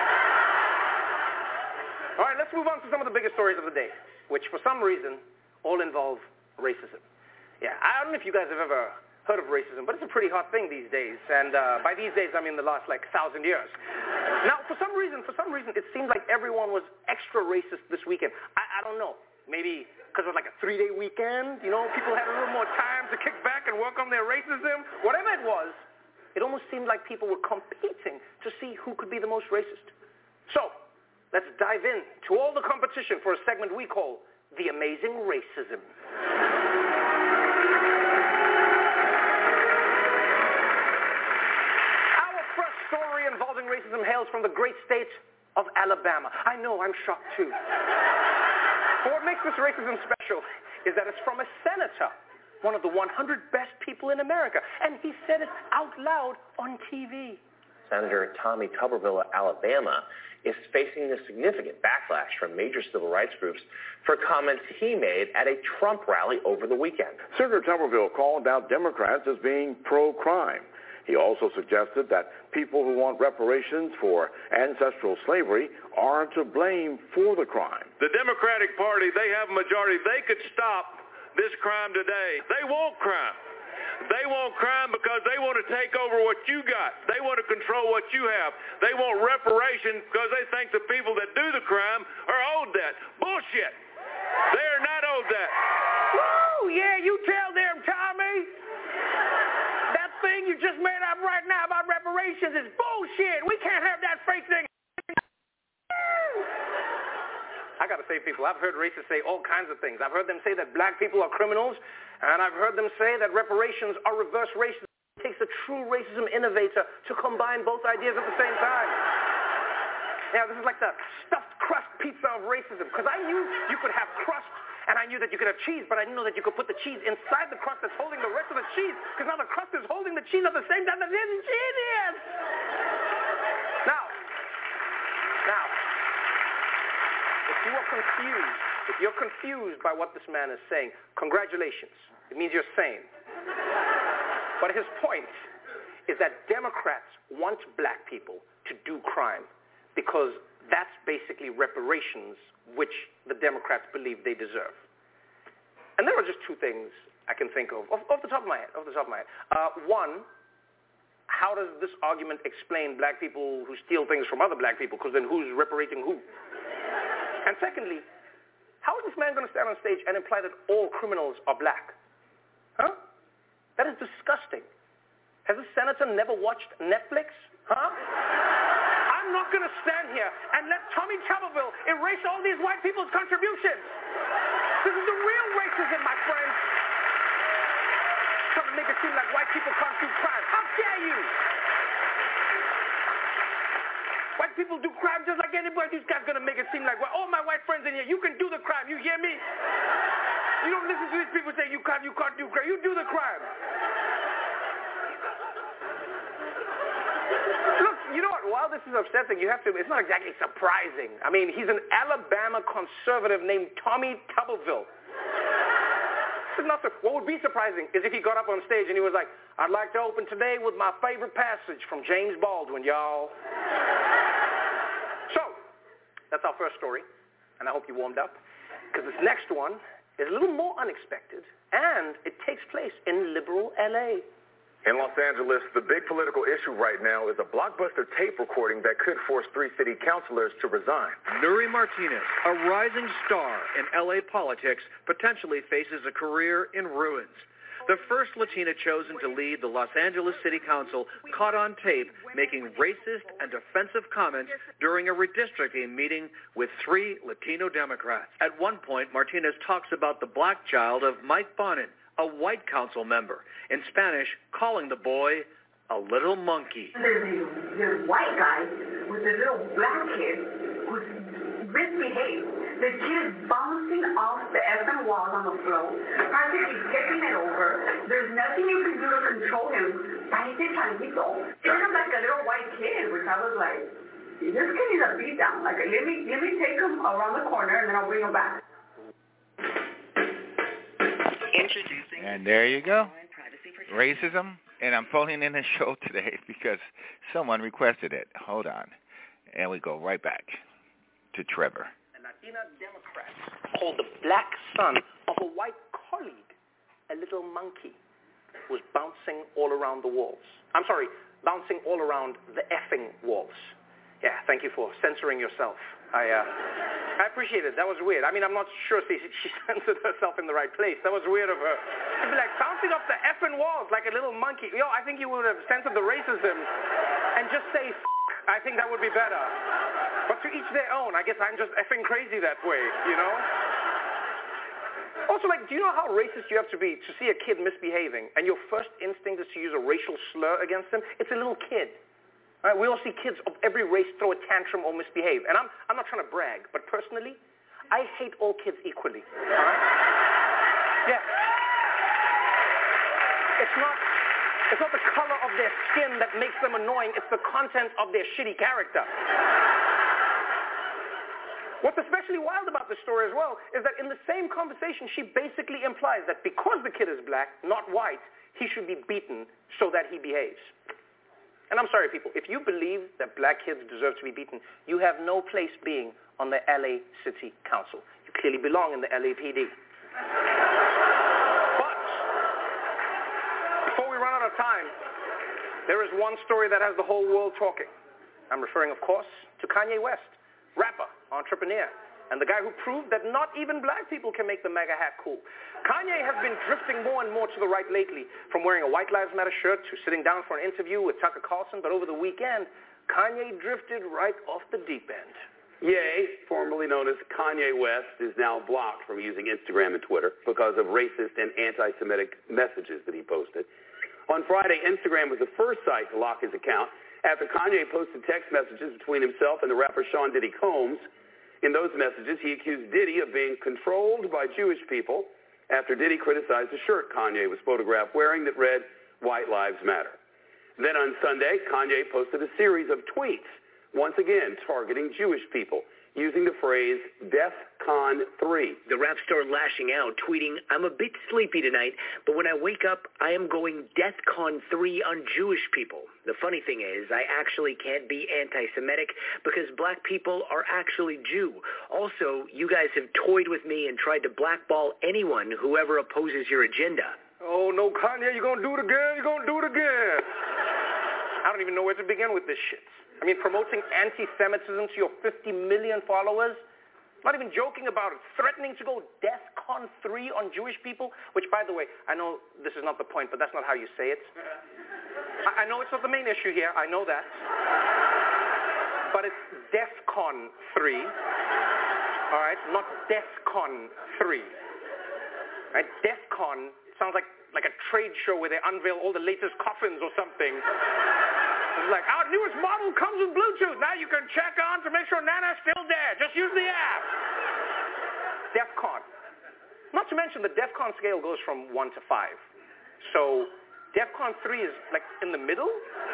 All right, let's move on to some of the biggest stories of the day, which for some reason all involve racism. Yeah, I don't know if you guys have ever heard of racism, but it's a pretty hot thing these days. And uh, by these days, I mean the last, like, thousand years. Now, for some reason, for some reason, it seems like everyone was extra racist this weekend. I, I don't know. Maybe because it was like a three-day weekend, you know, people had a little more time to kick back and work on their racism. Whatever it was, it almost seemed like people were competing to see who could be the most racist. So, let's dive in to all the competition for a segment we call The Amazing Racism. Story involving racism hails from the great state of Alabama. I know, I'm shocked too. But what makes this racism special is that it's from a senator, one of the one hundred best people in America, and he said it out loud on T V. Senator Tommy Tuberville of Alabama is facing a significant backlash from major civil rights groups for comments he made at a Trump rally over the weekend. Senator Tuberville called out Democrats as being pro-crime. He also suggested that people who want reparations for ancestral slavery are to blame for the crime. The Democratic Party, they have a majority. They could stop this crime today. They want crime. They want crime because they want to take over what you got. They want to control what you have. They want reparations because they think the people that do the crime are owed that. Bullshit. They are not owed that. Woo! Yeah, you tell them, Tommy. That thing you just made up right now about reparations is bullshit. We can't have that fake thing. I got to say, people, I've heard racists say all kinds of things. I've heard them say that black people are criminals, and I've heard them say that reparations are reverse racism. It takes a true racism innovator to combine both ideas at the same time. Yeah, this is like the stuffed crust pizza of racism, because I knew you could have crust, and I knew that you could have cheese, but I didn't know that you could put the cheese inside the crust that's holding the rest of the cheese, because now the crust is holding the cheese at the same time. That's ingenious! Now, now, if you are confused, if you're confused by what this man is saying, congratulations. It means you're sane. But his point is that Democrats want black people to do crime because that's basically reparations which the Democrats believe they deserve. And there are just two things I can think of, off, off the top of my head, off the top of my head. Uh, one, how does this argument explain black people who steal things from other black people? Because then who's reparating who? And secondly, how is this man going to stand on stage and imply that all criminals are black? Huh? That is disgusting. Has the senator never watched Netflix? Huh? I'm not going to stand here and let Tommy Tuberville erase all these white people's contributions. This is the real racism, my friends. So black people do crime just like anybody. These guys going to make it seem like, well, all my white friends in here, you can do the crime. You hear me? You don't listen to these people say you can't, you can't do crime. You do the crime. Look, you know what? While this is upsetting, you have to, it's not exactly surprising. I mean, he's an Alabama conservative named Tommy Tuberville. This is not, what would be surprising is if he got up on stage and he was like, I'd like to open today with my favorite passage from James Baldwin, y'all. So, that's our first story, and I hope you warmed up, because this next one is a little more unexpected, and it takes place in liberal L A. In Los Angeles, the big political issue right now is a blockbuster tape recording that could force three city councilors to resign. Nury Martinez, a rising star in L A politics, potentially faces a career in ruins. The first Latina chosen to lead the Los Angeles City Council caught on tape making racist and offensive comments during a redistricting meeting with three Latino Democrats. At one point, Martinez talks about the black child of Mike Bonin, a white council member, in Spanish calling the boy a little monkey. There's this white guy with a little black kid who's misbehaved. The kid is bouncing off the effing walls on the floor, practically tipping it over. There's nothing you can do to control him. Parece changuito. Treat him like a little white kid, which I was like, this kid needs a beat down. Like, let me, let me take him around the corner and then I'll bring him back. Introducing. And there you go. Racism. And I'm phoning in the show today because someone requested it. Hold on. And we go right back to Trevor. Latina Democrats called the black son of a white colleague a little monkey who was bouncing all around the walls. I'm sorry, bouncing all around the effing walls. Yeah, thank you for censoring yourself. I uh, I appreciate it. That was weird. I mean, I'm not sure she, she censored herself in the right place. That was weird of her. She'd be like bouncing off the effing walls like a little monkey. Yo, I think you would have censored the racism and just say F***. I think that would be better. But to each their own. I guess I'm just effing crazy that way, you know? Also, like, do you know how racist you have to be to see a kid misbehaving and your first instinct is to use a racial slur against him? It's a little kid. Right? We all see kids of every race throw a tantrum or misbehave. And I'm, I'm not trying to brag, but personally, I hate all kids equally. All right? Yeah. It's not, it's not the color of their skin that makes them annoying. It's the content of their shitty character. What's especially wild about this story as well is that in the same conversation, she basically implies that because the kid is black, not white, he should be beaten so that he behaves. And I'm sorry, people, if you believe that black kids deserve to be beaten, you have no place being on the L A City Council. You clearly belong in the L A P D. But before we run out of time, there is one story that has the whole world talking. I'm referring, of course, to Kanye West, rapper, entrepreneur, and the guy who proved that not even black people can make the MAGA hat cool. Kanye has been drifting more and more to the right lately, from wearing a White Lives Matter shirt to sitting down for an interview with Tucker Carlson, but over the weekend, Kanye drifted right off the deep end. Ye, formerly known as Kanye West, is now blocked from using Instagram and Twitter because of racist and anti-Semitic messages that he posted. On Friday, Instagram was the first site to lock his account after Kanye posted text messages between himself and the rapper Sean Diddy Combs. In those messages, he accused Diddy of being controlled by Jewish people after Diddy criticized the shirt Kanye was photographed wearing that read, White Lives Matter. Then on Sunday, Kanye posted a series of tweets, once again targeting Jewish people, using the phrase DEFCON three. The rap star lashing out, tweeting, I'm a bit sleepy tonight, but when I wake up, I am going DEFCON three on Jewish people. The funny thing is, I actually can't be anti-Semitic because black people are actually Jew. Also, you guys have toyed with me and tried to blackball anyone who ever opposes your agenda. Oh, no, Kanye, you're going to do it again, you're going to do it again. I don't even know where to begin with this shit. I mean, promoting anti-Semitism to your fifty million followers, not even joking about it, threatening to go DEFCON three on Jewish people, which, by the way, I know this is not the point, but that's not how you say it. I, I know it's not the main issue here, I know that. But it's DEFCON three, all right, not DEFCON three. Right? DEFCON sounds like, like a trade show where they unveil all the latest coffins or something. It's like, our newest model comes with Bluetooth. Now you can check on to make sure Nana's still there. Just use the app. DEFCON. Not to mention the DEFCON scale goes from one to five. So DEFCON three is like in the middle.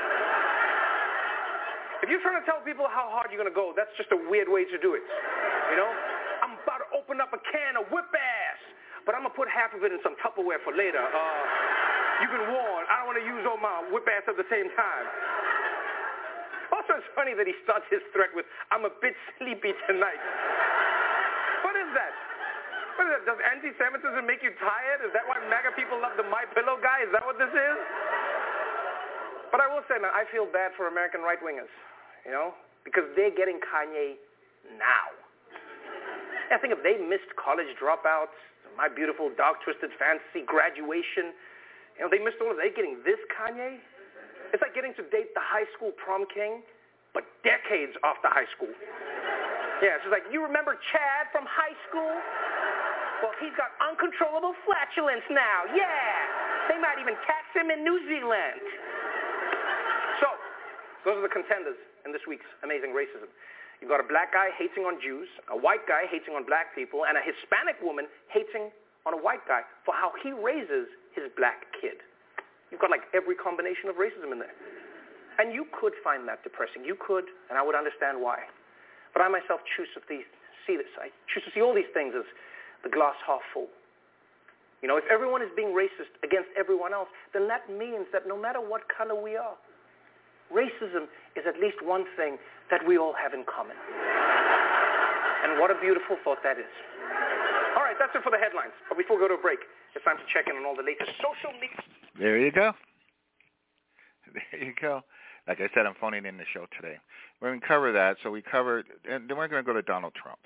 If you're trying to tell people how hard you're going to go, that's just a weird way to do it. You know? I'm about to open up a can of whip ass, but I'm going to put half of it in some Tupperware for later. Uh, you've been warned. I don't want to use all my whip ass at the same time. Also, it's funny that he starts his threat with, I'm a bit sleepy tonight. What is that? What is that? Does anti-Semitism make you tired? Is that why MAGA people love the My Pillow guy? Is that what this is? But I will say, man, I feel bad for American right-wingers, you know, because they're getting Kanye now. I think if they missed College Dropouts, My Beautiful Dark Twisted Fantasy, Graduation, you know, they missed all of that. They're getting this Kanye. It's like getting to date the high school prom king, but decades after high school. Yeah, it's just like, you remember Chad from high school? Well, he's got uncontrollable flatulence now. Yeah. They might even tax him in New Zealand. So, those are the contenders in this week's Amazing Racism. You've got a black guy hating on Jews, a white guy hating on black people, and a Hispanic woman hating on a white guy for how he raises his black kid. You've got like every combination of racism in there. And you could find that depressing. You could, and I would understand why. But I myself choose to see this. I choose to see all these things as the glass half full. You know, if everyone is being racist against everyone else, then that means that no matter what color we are, racism is at least one thing that we all have in common. And what a beautiful thought that is. All right, that's it for the headlines. But before we go to a break, it's time to check in on all the latest social media. There you go. There you go. Like I said, I'm phoning in the show today. We're going to cover that. So we covered, and then we're going to go to Donald Trump.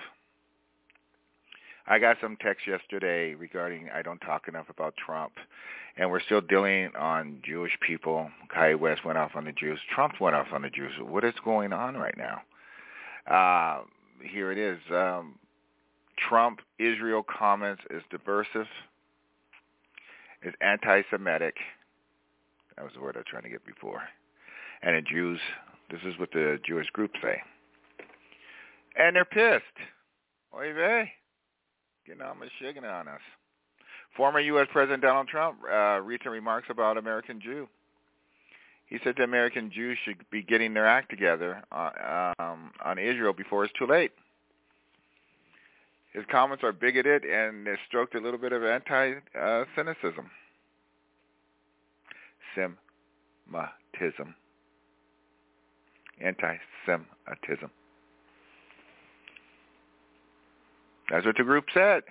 I got some text yesterday regarding I don't talk enough about Trump, and we're still dealing on Jewish people. Kanye West went off on the Jews. Trump went off on the Jews. What is going on right now? Uh, here it is. Um, Trump, Israel comments is subversive, is anti-Semitic. That was the word I was trying to get before. And the Jews, this is what the Jewish groups say. And they're pissed. Oy vey. Getting on my shaking on us. Former U S President Donald Trump, uh, recent remarks about American Jew. He said the American Jews should be getting their act together uh, um, on Israel before it's too late. His comments are bigoted and they stroked a little bit of anti-Semitism. Semitism. Anti-Semitism. That's what the group said.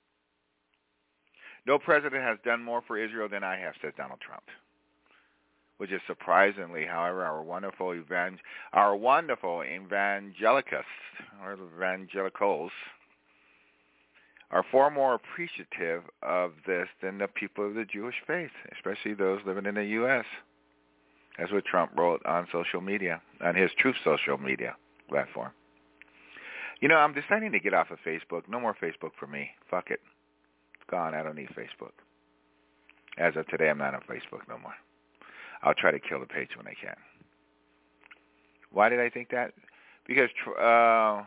No president has done more for Israel than I have, said Donald Trump. Which is surprisingly, however, our wonderful evan- our wonderful evangelicals, or evangelicals, are far more appreciative of this than the people of the Jewish faith, especially those living in the U S That's what Trump wrote on social media, on his Truth social media platform. You know, I'm deciding to get off of Facebook. No more Facebook for me. Fuck it. It's gone. I don't need Facebook. As of today, I'm not on Facebook no more. I'll try to kill the page when I can. Why did I think that? Because uh,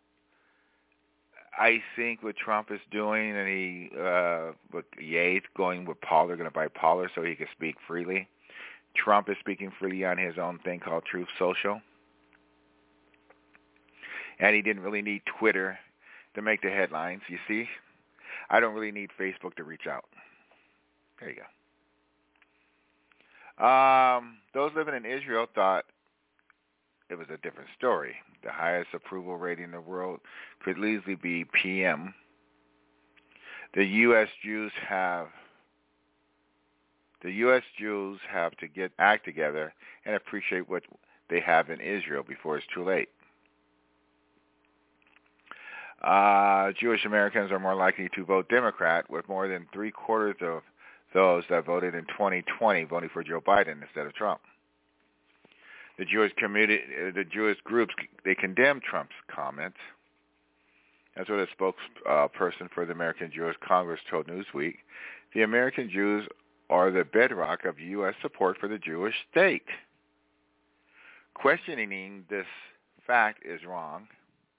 I think what Trump is doing, and he, uh, with Yates going with Paul, they're going to buy Parler so he can speak freely. Trump is speaking freely on his own thing called Truth Social. And he didn't really need Twitter to make the headlines, you see. I don't really need Facebook to reach out. There you go. Um, those living in Israel thought it was a different story. The highest approval rating in the world could easily be P M. The U S Jews have the U S Jews have to get act together and appreciate what they have in Israel before it's too late. Uh, Jewish Americans are more likely to vote Democrat, with more than three quarters of those that voted in twenty twenty voting for Joe Biden instead of Trump. The Jewish community, the Jewish groups, they condemned Trump's comments. That's what a spokesperson for the American Jewish Congress told Newsweek. The American Jews are the bedrock of U S support for the Jewish state. questioning this fact is wrong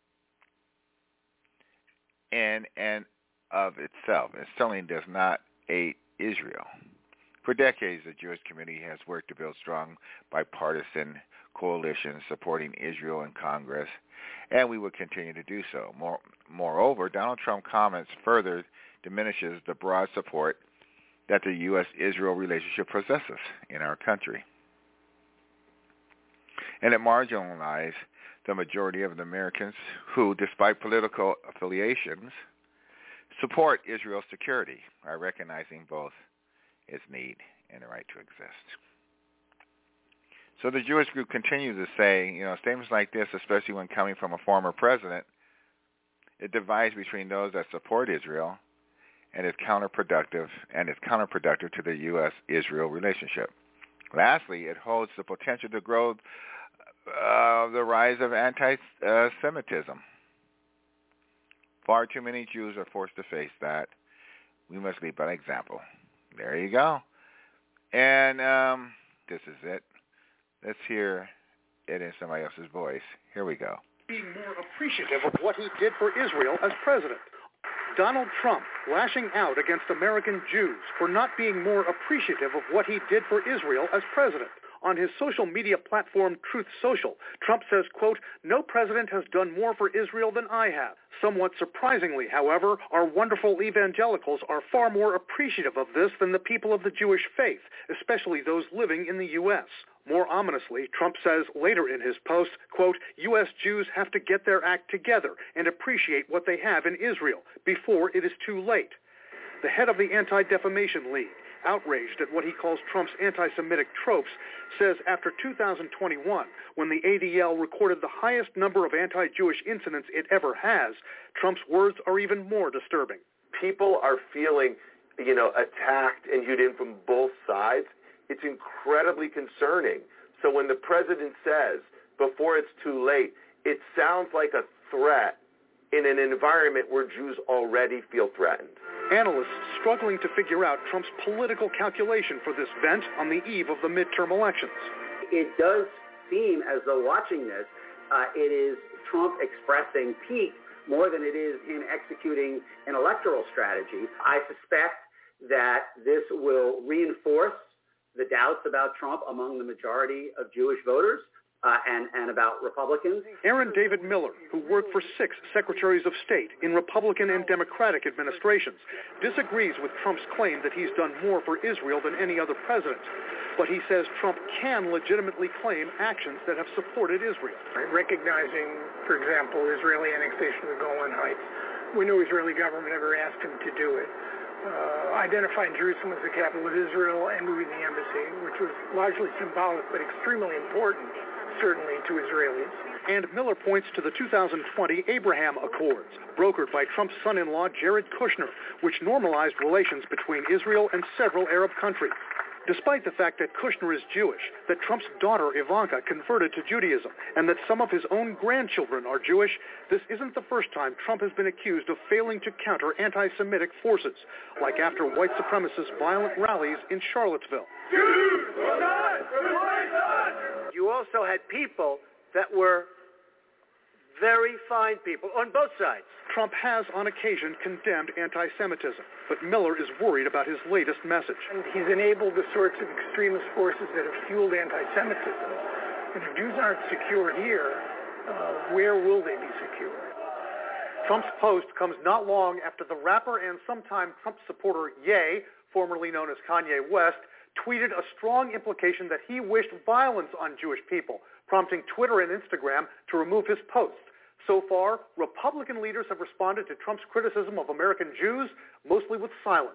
in and of itself. It certainly does not aid Israel. For decades, the Jewish community has worked to build strong bipartisan coalitions supporting Israel in Congress, and we will continue to do so. More, moreover, Donald Trump's comments further diminishes the broad support that the U S Israel relationship possesses in our country. And it marginalizes the majority of the Americans who, despite political affiliations, support Israel's security by recognizing both its need and the right to exist. So the Jewish group continues to say, you know, statements like this, especially when coming from a former president, it divides between those that support Israel and is counterproductive and is counterproductive to the U S Israel relationship. Lastly, it holds the potential to grow uh, the rise of anti-Semitism. Far too many Jews are forced to face that. We must lead by example. There you go. And um, this is it. Let's hear it in somebody else's voice. Here we go. Being more appreciative of what he did for Israel as president. Donald Trump lashing out against American Jews for not being more appreciative of what he did for Israel as president. On his social media platform, Truth Social, Trump says, quote, "No president has done more for Israel than I have. Somewhat surprisingly, however, our wonderful evangelicals are far more appreciative of this than the people of the Jewish faith, especially those living in the U S More ominously, Trump says later in his post, quote, "U S Jews have to get their act together and appreciate what they have in Israel before it is too late." The head of the Anti-Defamation League, outraged at what he calls Trump's anti-Semitic tropes, says after two thousand twenty-one, when the A D L recorded the highest number of anti-Jewish incidents it ever has, Trump's words are even more disturbing. People are feeling, you know, attacked and hewed in from both sides. It's incredibly concerning. So when the president says, before it's too late, it sounds like a threat in an environment where Jews already feel threatened. Analysts struggling to figure out Trump's political calculation for this vent on the eve of the midterm elections. It does seem as though watching this, uh, it is Trump expressing pique more than it is him executing an electoral strategy. I suspect that this will reinforce the doubts about Trump among the majority of Jewish voters. Uh, and, and about Republicans. Aaron David Miller, who worked for six secretaries of state in Republican and Democratic administrations, disagrees with Trump's claim that he's done more for Israel than any other president. But he says Trump can legitimately claim actions that have supported Israel. Recognizing, for example, Israeli annexation of the Golan Heights, when no Israeli government ever asked him to do it. Uh, identifying Jerusalem as the capital of Israel and moving the embassy, which was largely symbolic but extremely important, certainly to Israelis. And Miller points to the two thousand twenty Abraham Accords, brokered by Trump's son-in-law Jared Kushner, which normalized relations between Israel and several Arab countries. Despite the fact that Kushner is Jewish, that Trump's daughter Ivanka converted to Judaism, and that some of his own grandchildren are Jewish, this isn't the first time Trump has been accused of failing to counter anti-Semitic forces, like after white supremacist violent rallies in Charlottesville. You also had people that were very fine people on both sides. Trump has on occasion condemned anti-Semitism, but Miller is worried about his latest message. And he's enabled the sorts of extremist forces that have fueled anti-Semitism. And if Jews aren't secure here, uh, where will they be secure? Trump's post comes not long after the rapper and sometime Trump supporter Ye, formerly known as Kanye West, tweeted a strong implication that he wished violence on Jewish people, prompting Twitter and Instagram to remove his post. So far, Republican leaders have responded to Trump's criticism of American Jews, mostly with silence.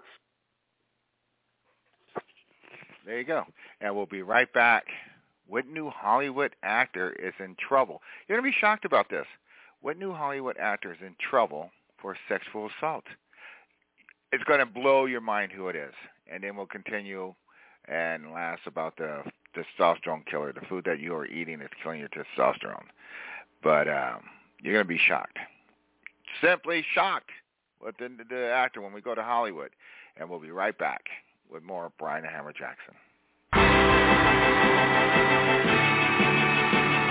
There you go. And we'll be right back. What new Hollywood actor is in trouble? You're going to be shocked about this. What new Hollywood actor is in trouble for sexual assault? It's going to blow your mind who it is. And then we'll continue and last about the testosterone killer. The food that you are eating is killing your testosterone. But um, you're going to be shocked. Simply shocked with the, the actor when we go to Hollywood. And we'll be right back with more of Brian the Hammer Jackson.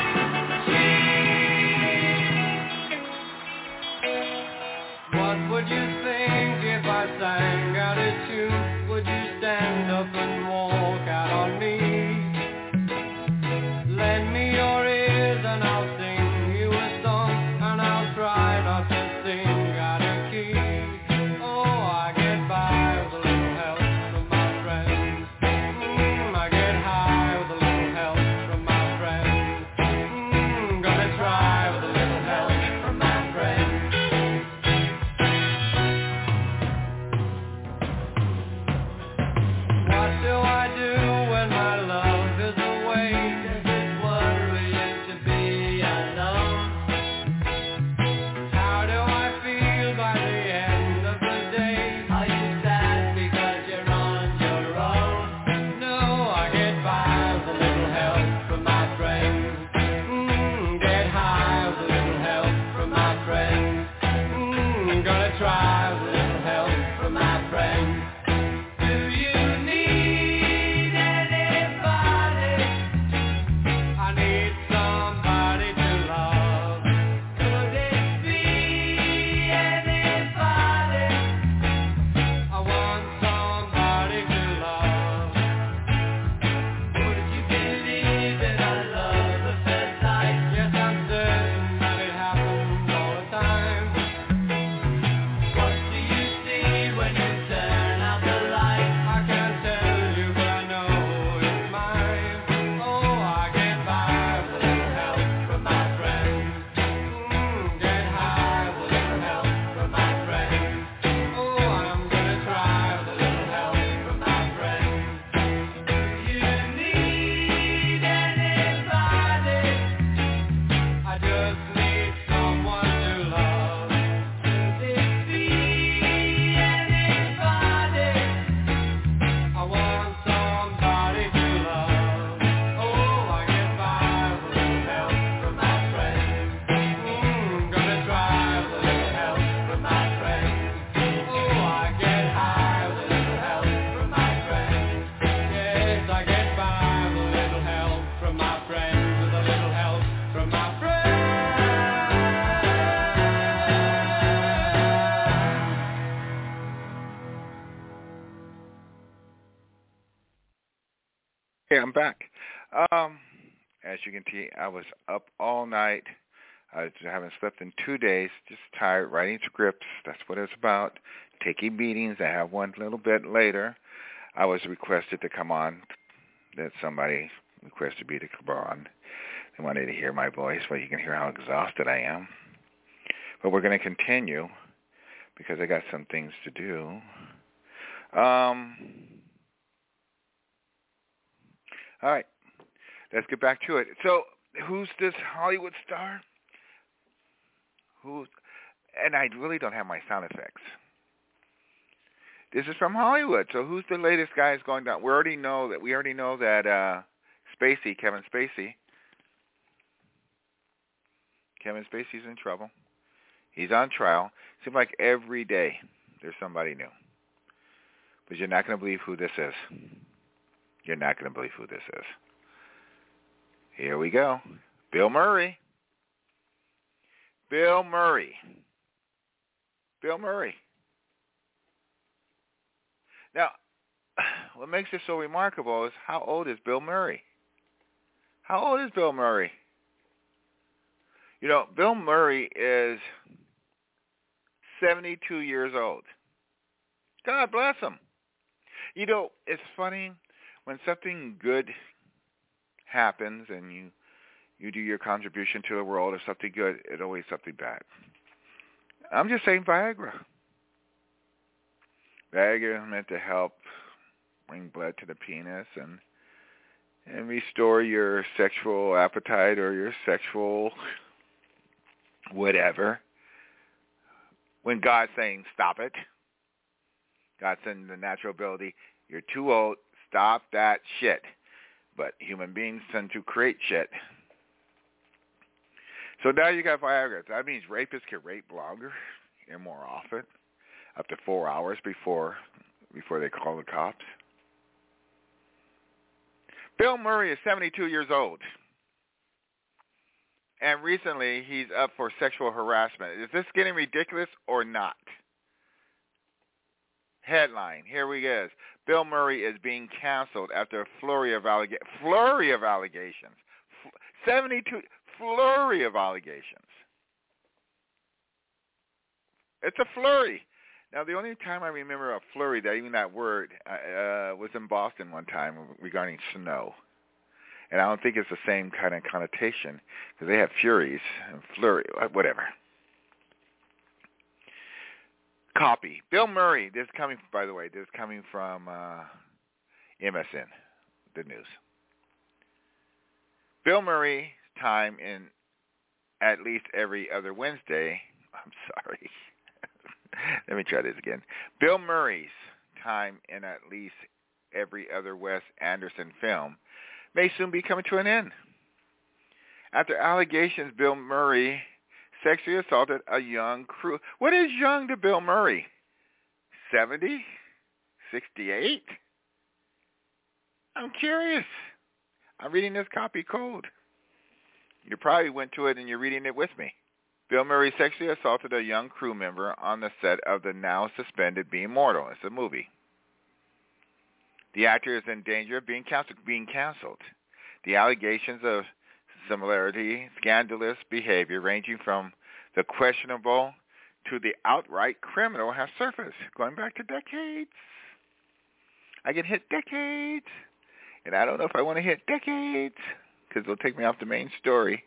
I'm back. Um, as you can see, I was up all night. I haven't slept in two days, just tired, writing scripts. That's what it's about. Taking meetings. I have one a little bit later. I was requested to come on, that somebody requested me to come on. They wanted to hear my voice, but you can hear how exhausted I am. But we're going to continue because I got some things to do. Um, all right, let's get back to it. So, who's this Hollywood star? Who? And I really don't have my sound effects. This is from Hollywood. So, who's the latest guy who's going down? We already know that. We already know that uh, Spacey, Kevin Spacey. Kevin Spacey's in trouble. He's on trial. Seems like every day there's somebody new. But you're not going to believe who this is. You're not going to believe who this is. Here we go. Bill Murray. Bill Murray. Bill Murray. Now, what makes this so remarkable is how old is Bill Murray? How old is Bill Murray? You know, Bill Murray is seventy-two years old. God bless him. You know, it's funny when something good happens and you you do your contribution to the world of something good, it's always something bad. I'm just saying Viagra. Viagra is meant to help bring blood to the penis and and restore your sexual appetite or your sexual whatever. When God's saying stop it, God's saying the natural ability, you're too old, stop that shit. But human beings tend to create shit. So now you got Viagra. That means rapists can rape longer and more often, up to four hours before before they call the cops. Bill Murray is seventy-two years old. And recently he's up for sexual harassment. Is this getting ridiculous or not? Headline, here we go. Bill Murray is being canceled after a flurry of, allega- flurry of allegations. seventy-two, flurry of allegations. It's a flurry. Now, the only time I remember a flurry, that even that word, uh, was in Boston one time regarding snow. And I don't think it's the same kind of connotation because they have furies and flurry, whatever. Copy. Bill Murray, this is coming, by the way, this is coming from uh, M S N, the news. Bill Murray, time in at least every other Wednesday. I'm sorry. Let me try this again. Bill Murray's time in at least every other Wes Anderson film may soon be coming to an end. After allegations, Bill Murray sexually assaulted a young crew. What is young to Bill Murray? seventy? sixty-eight? I'm curious. I'm reading this copy cold. You probably went to it and you're reading it with me. Bill Murray sexually assaulted a young crew member on the set of the now suspended Being Mortal. It's a movie. The actor is in danger of being canceled. Being canceled. The allegations of similarity, scandalous behavior ranging from the questionable to the outright criminal have surfaced, going back to decades. I can hit decades, and I don't know if I want to hit decades because it'll take me off the main story.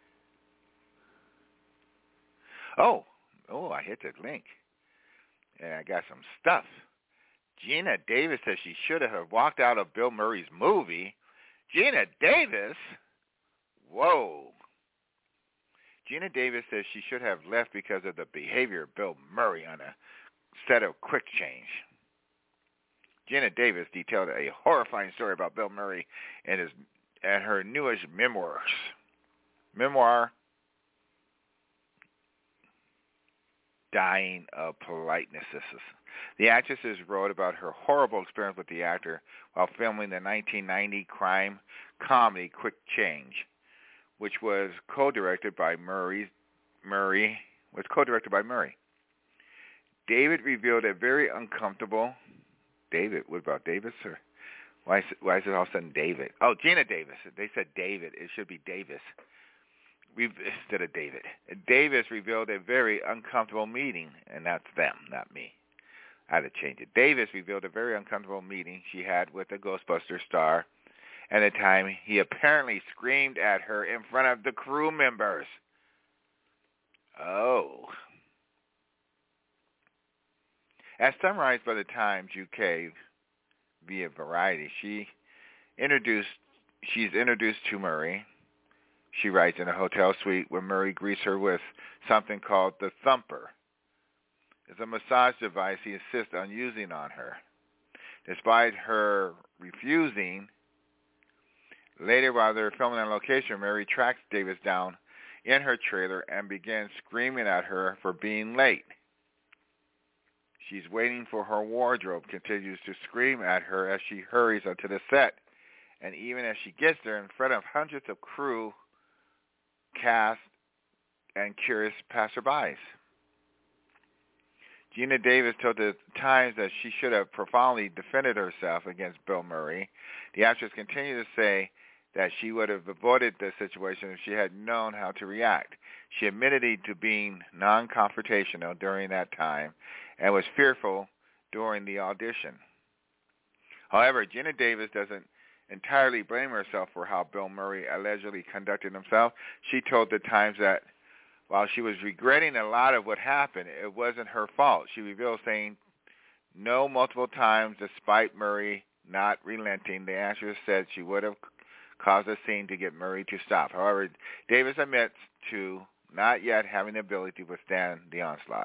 Oh, oh, I hit the link, and I got some stuff. Gina Davis says she should have walked out of Bill Murray's movie. Gina Davis? Whoa. Gina Davis says she should have left because of the behavior of Bill Murray on a set of Quick Change. Gina Davis detailed a horrifying story about Bill Murray and his and her newest memoirs. Memoir, Dying of Politeness. The actress wrote about her horrible experience with the actor while filming the nineteen ninety crime comedy Quick Change, which was co-directed by Murray. Murray was co-directed by Murray. David revealed a very uncomfortable. David, what about Davis? Or Why is, it, why is it all of a sudden David? Oh, Gina Davis. They said David. It should be Davis. We've, instead of David. Davis revealed a very uncomfortable meeting, and that's them, not me. I had to change it. Davis revealed a very uncomfortable meeting she had with the Ghostbusters star, and at the time he apparently screamed at her in front of the crew members. Oh. As summarized by the Times U K via Variety, she introduced she's introduced to Murray. She writes in a hotel suite where Murray greets her with something called the Thumper. It's a massage device he insists on using on her. Despite her refusing, later while they're filming on location, Murray tracks Davis down in her trailer and begins screaming at her for being late. She's waiting for her wardrobe, continues to scream at her as she hurries onto the set. And even as she gets there in front of hundreds of crew, cast, and curious passerbys. Gina Davis told the Times that she should have profoundly defended herself against Bill Murray. The actress continued to say that she would have avoided the situation if she had known how to react. She admitted to being non-confrontational during that time and was fearful during the audition. However, Gina Davis doesn't entirely blame herself for how Bill Murray allegedly conducted himself. She told the Times that while she was regretting a lot of what happened, it wasn't her fault. She revealed saying no multiple times despite Murray not relenting. The actress said she would have caused a scene to get Murray to stop. However, Davis admits to not yet having the ability to withstand the onslaught.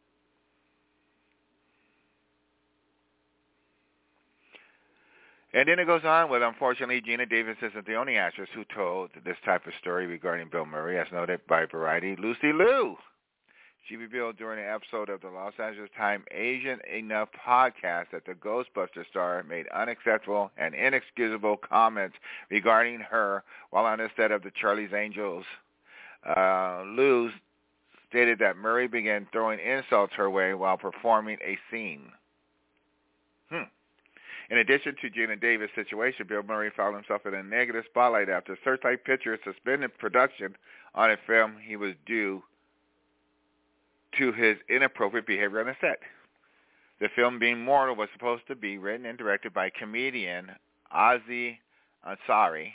And then it goes on with, unfortunately, Gina Davis isn't the only actress who told this type of story regarding Bill Murray, as noted by Variety. Lucy Liu. She revealed during an episode of the Los Angeles Times Asian Enough podcast that the Ghostbusters star made unacceptable and inexcusable comments regarding her while on the set of the Charlie's Angels. Uh, Liu stated that Murray began throwing insults her way while performing a scene. Hmm. In addition to Gina Davis' situation, Bill Murray found himself in a negative spotlight after Searchlight Pictures suspended production on a film he was due to his inappropriate behavior on the set. The film, being Mortal, was supposed to be written and directed by comedian Aziz Ansari.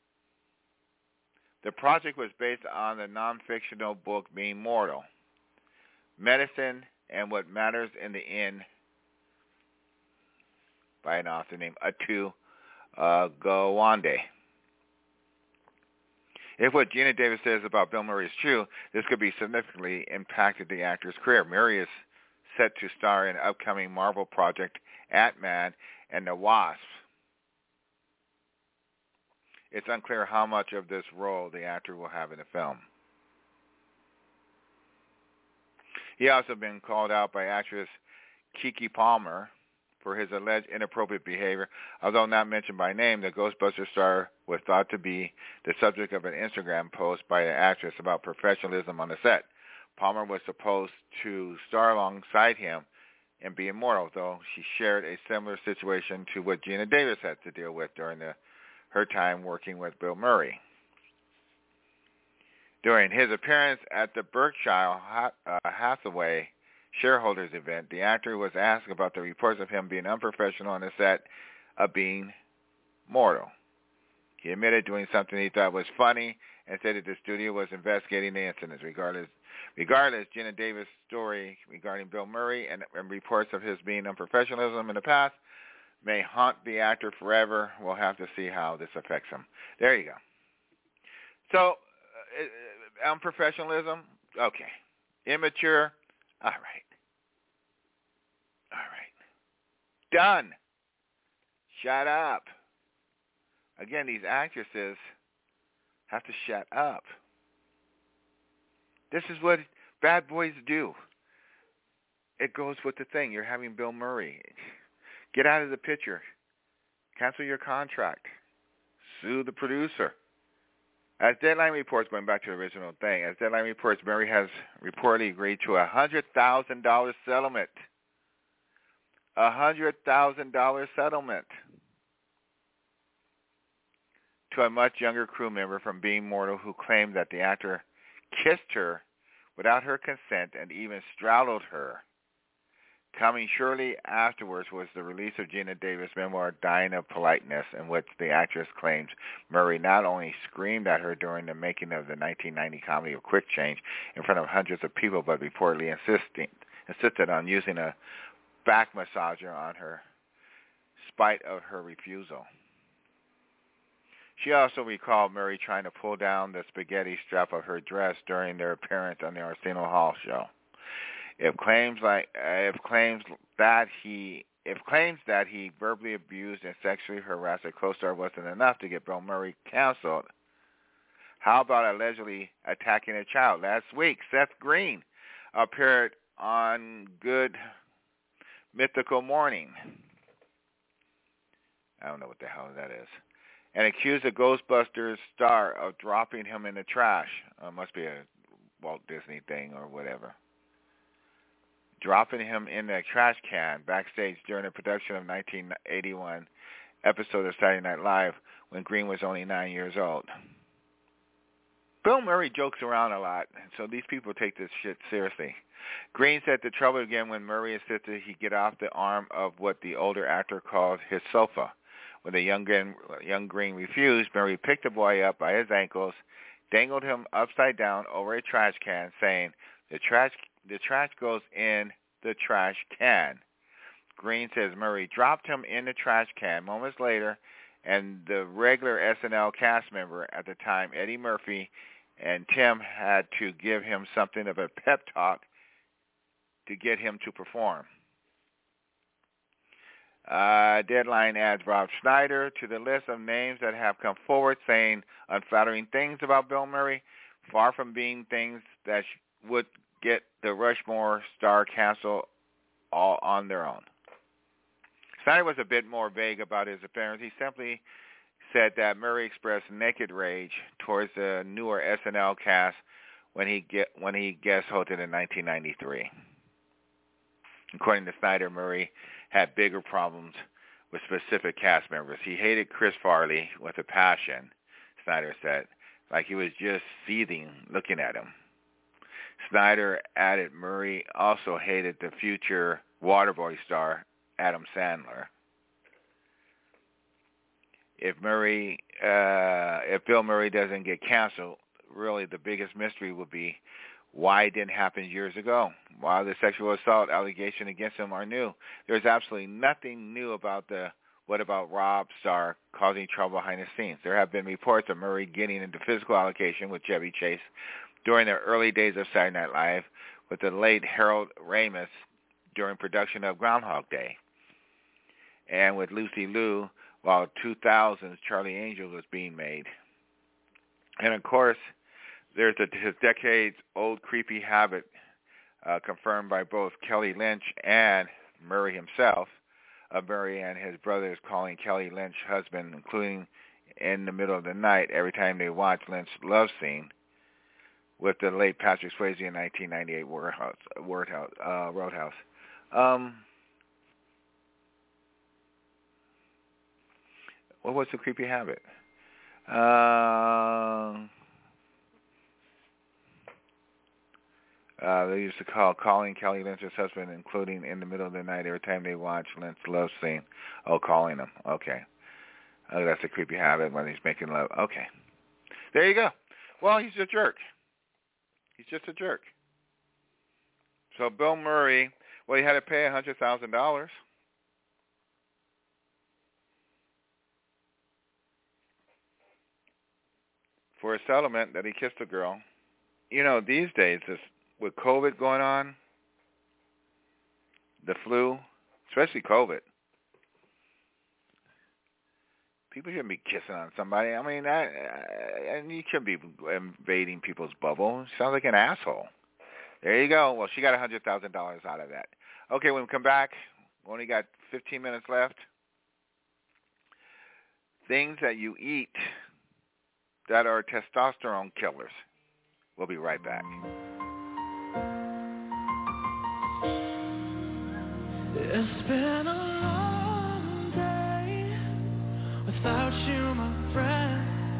The project was based on the non-fictional book Being Mortal, Medicine and What Matters in the End, by an author named Atu uh, Gawande. If what Gina Davis says about Bill Murray is true, this could be significantly impacted the actor's career. Murray is set to star in an upcoming Marvel project, Ant-Man and the Wasp. It's unclear how much of this role the actor will have in the film. He also been called out by actress Keke Palmer for his alleged inappropriate behavior. Although not mentioned by name, the Ghostbusters star was thought to be the subject of an Instagram post by the actress about professionalism on the set. Palmer was supposed to star alongside him in Being Mortal, though she shared a similar situation to what Gina Davis had to deal with during the, her time working with Bill Murray. During his appearance at the Berkshire Hathaway shareholders event, the actor was asked about the reports of him being unprofessional on the set of Being Mortal. He admitted doing something he thought was funny and said that the studio was investigating the incidents. Regardless, regardless, Gina Davis' story regarding Bill Murray and, and reports of his being unprofessionalism in the past may haunt the actor forever. We'll have to see how this affects him. There you go. So, uh, unprofessionalism, okay. Immature, all right. All right. Done. Shut up. Again, these actresses have to shut up. This is what bad boys do. It goes with the thing. You're having Bill Murray. Get out of the picture. Cancel your contract. Sue the producer. As Deadline reports, going back to the original thing, as Deadline reports, Murray has reportedly agreed to a one hundred thousand dollars settlement. A one hundred thousand dollars settlement. to a much younger crew member from Being Mortal who claimed that the actor kissed her without her consent and even straddled her. Coming shortly afterwards was the release of Geena Davis' memoir, Dying of Politeness, in which the actress claims Murray not only screamed at her during the making of the nineteen ninety comedy of Quick Change in front of hundreds of people, but reportedly insisting, insisted on using a back massager on her, spite of her refusal. She also recalled Murray trying to pull down the spaghetti strap of her dress during their appearance on the Arsenio Hall show. If claims like uh, if claims that he if claims that he verbally abused and sexually harassed a co-star wasn't enough to get Bill Murray canceled, how about allegedly attacking a child? Last week, Seth Green appeared on Good Mythical Morning. I don't know what the hell that is. And accused a Ghostbusters star of dropping him in the trash. Uh, must be a Walt Disney thing or whatever. Dropping him in the trash can backstage during the production of nineteen eighty-one episode of Saturday Night Live when Green was only nine years old. Bill Murray jokes around a lot, and so these people take this shit seriously. Green said the trouble began when Murray insisted he get off the arm of what the older actor called his sofa. When the young Green, young Green refused, Murray picked the boy up by his ankles, dangled him upside down over a trash can, saying, the trash the trash goes in the trash can. Green says Murray dropped him in the trash can moments later, and the regular S N L cast member at the time, Eddie Murphy, and Tim had to give him something of a pep talk to get him to perform. Uh, Deadline adds Rob Schneider to the list of names that have come forward saying unflattering things about Bill Murray, far from being things that sh- would get the Rushmore star canceled all on their own. Snyder was a bit more vague about his appearance. He simply said that Murray expressed naked rage towards the newer S N L cast when he get, when he guest hosted in nineteen ninety-three. According to Snyder, Murray had bigger problems with specific cast members. He hated Chris Farley with a passion, Snyder said, like he was just seething looking at him. Snyder added Murray also hated the future Waterboy star, Adam Sandler. If Murray, uh, if Bill Murray doesn't get canceled, really the biggest mystery would be why it didn't happen years ago. While the sexual assault allegation against him are new, there's absolutely nothing new about the What About Rob star causing trouble behind the scenes. There have been reports of Murray getting into physical altercation with Chevy Chase during the early days of Saturday Night Live, with the late Harold Ramis during production of Groundhog Day, and with Lucy Liu while two thousands Charlie Angel was being made. And of course, there's a his decades-old creepy habit uh, confirmed by both Kelly Lynch and Murray himself, of Murray and his brothers calling Kelly Lynch's husband, including in the middle of the night, every time they watch Lynch's love scene with the late Patrick Swayze in nineteen ninety-eight Roadhouse. Roadhouse. Uh, Roadhouse. Um, what was the creepy habit? Uh, uh, they used to call calling Kelly Lynch's husband, including in the middle of the night, every time they watch Lynch's love scene. Oh, calling him. Okay. Oh, that's a creepy habit when he's making love. Okay. There you go. Well, he's a jerk. He's just a jerk. So Bill Murray, well, he had to pay one hundred thousand dollars. For a settlement that he kissed a girl. You know, these days, this, with COVID going on, the flu, especially COVID, people shouldn't be kissing on somebody. I mean, I, I, and you shouldn't be invading people's bubble. Sounds like an asshole. There you go. Well, she got one hundred thousand dollars out of that. Okay, when we come back, we only got fifteen minutes left. Things that you eat that are testosterone killers. We'll be right back. It's been a long day without you, my friend.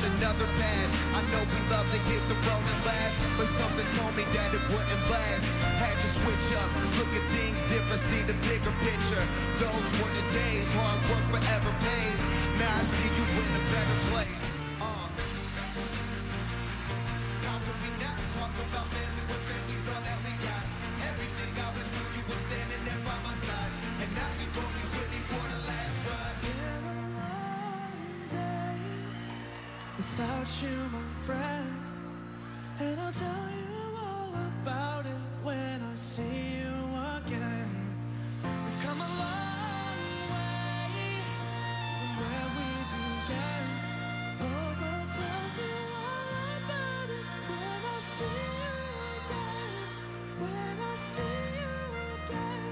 on another path. I know we love to hit the road and laugh, but something told me that it wouldn't last. Had to switch up, look at things different, see the bigger picture. Those were the days, hard work forever pays. Now I see you in a better place. Uh. How can we not talk about family when family's all that we got? Everything I went through, you were standing there by my side, and now you gon' be with me for the last ride. Without you, my friend, and I'll tell you all about it when I see you again. We've come a long way from where we began. Oh, I'll tell you all about it when I see you again. When I see you again.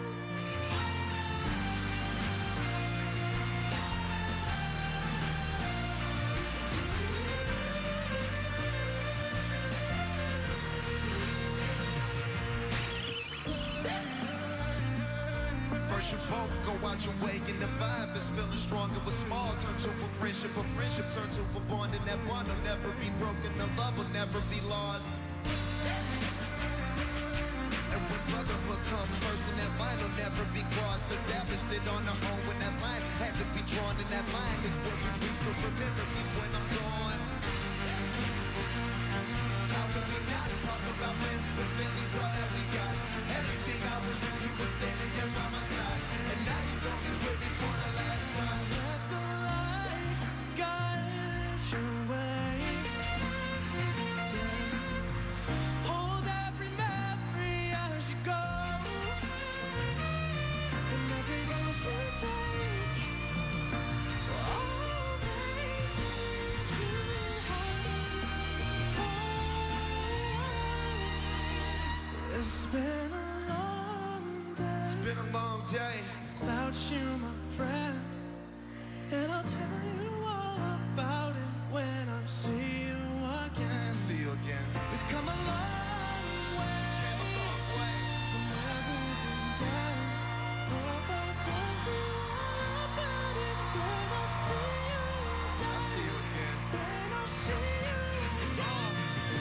First you both go out your way, and the vibe is feeling stronger with small. Turn to a friendship, a friendship turn to a bond, and that bond will never be broken, the love will never be lost. And when brotherhood comes first, and that line will never be crossed. Established it on our own when that line had to be drawn, and that line is what we reach to remember me when I'm gone. How can we not talk about family when family's all that we got? Everything I was through, you were standing there by my side, and now you gon' be with me for the last ride. Let the light guide your way. Hold every memory as you go, and every breath you take will always lead you home. It's been a long day. It's been a long day without you, my friend, and I'll tell you all about it when I see you again. See you again. We've come a long way, Came a long way from where we began. Oh, I'll tell you all about it when I see you again. I'll see you again. When I see you again.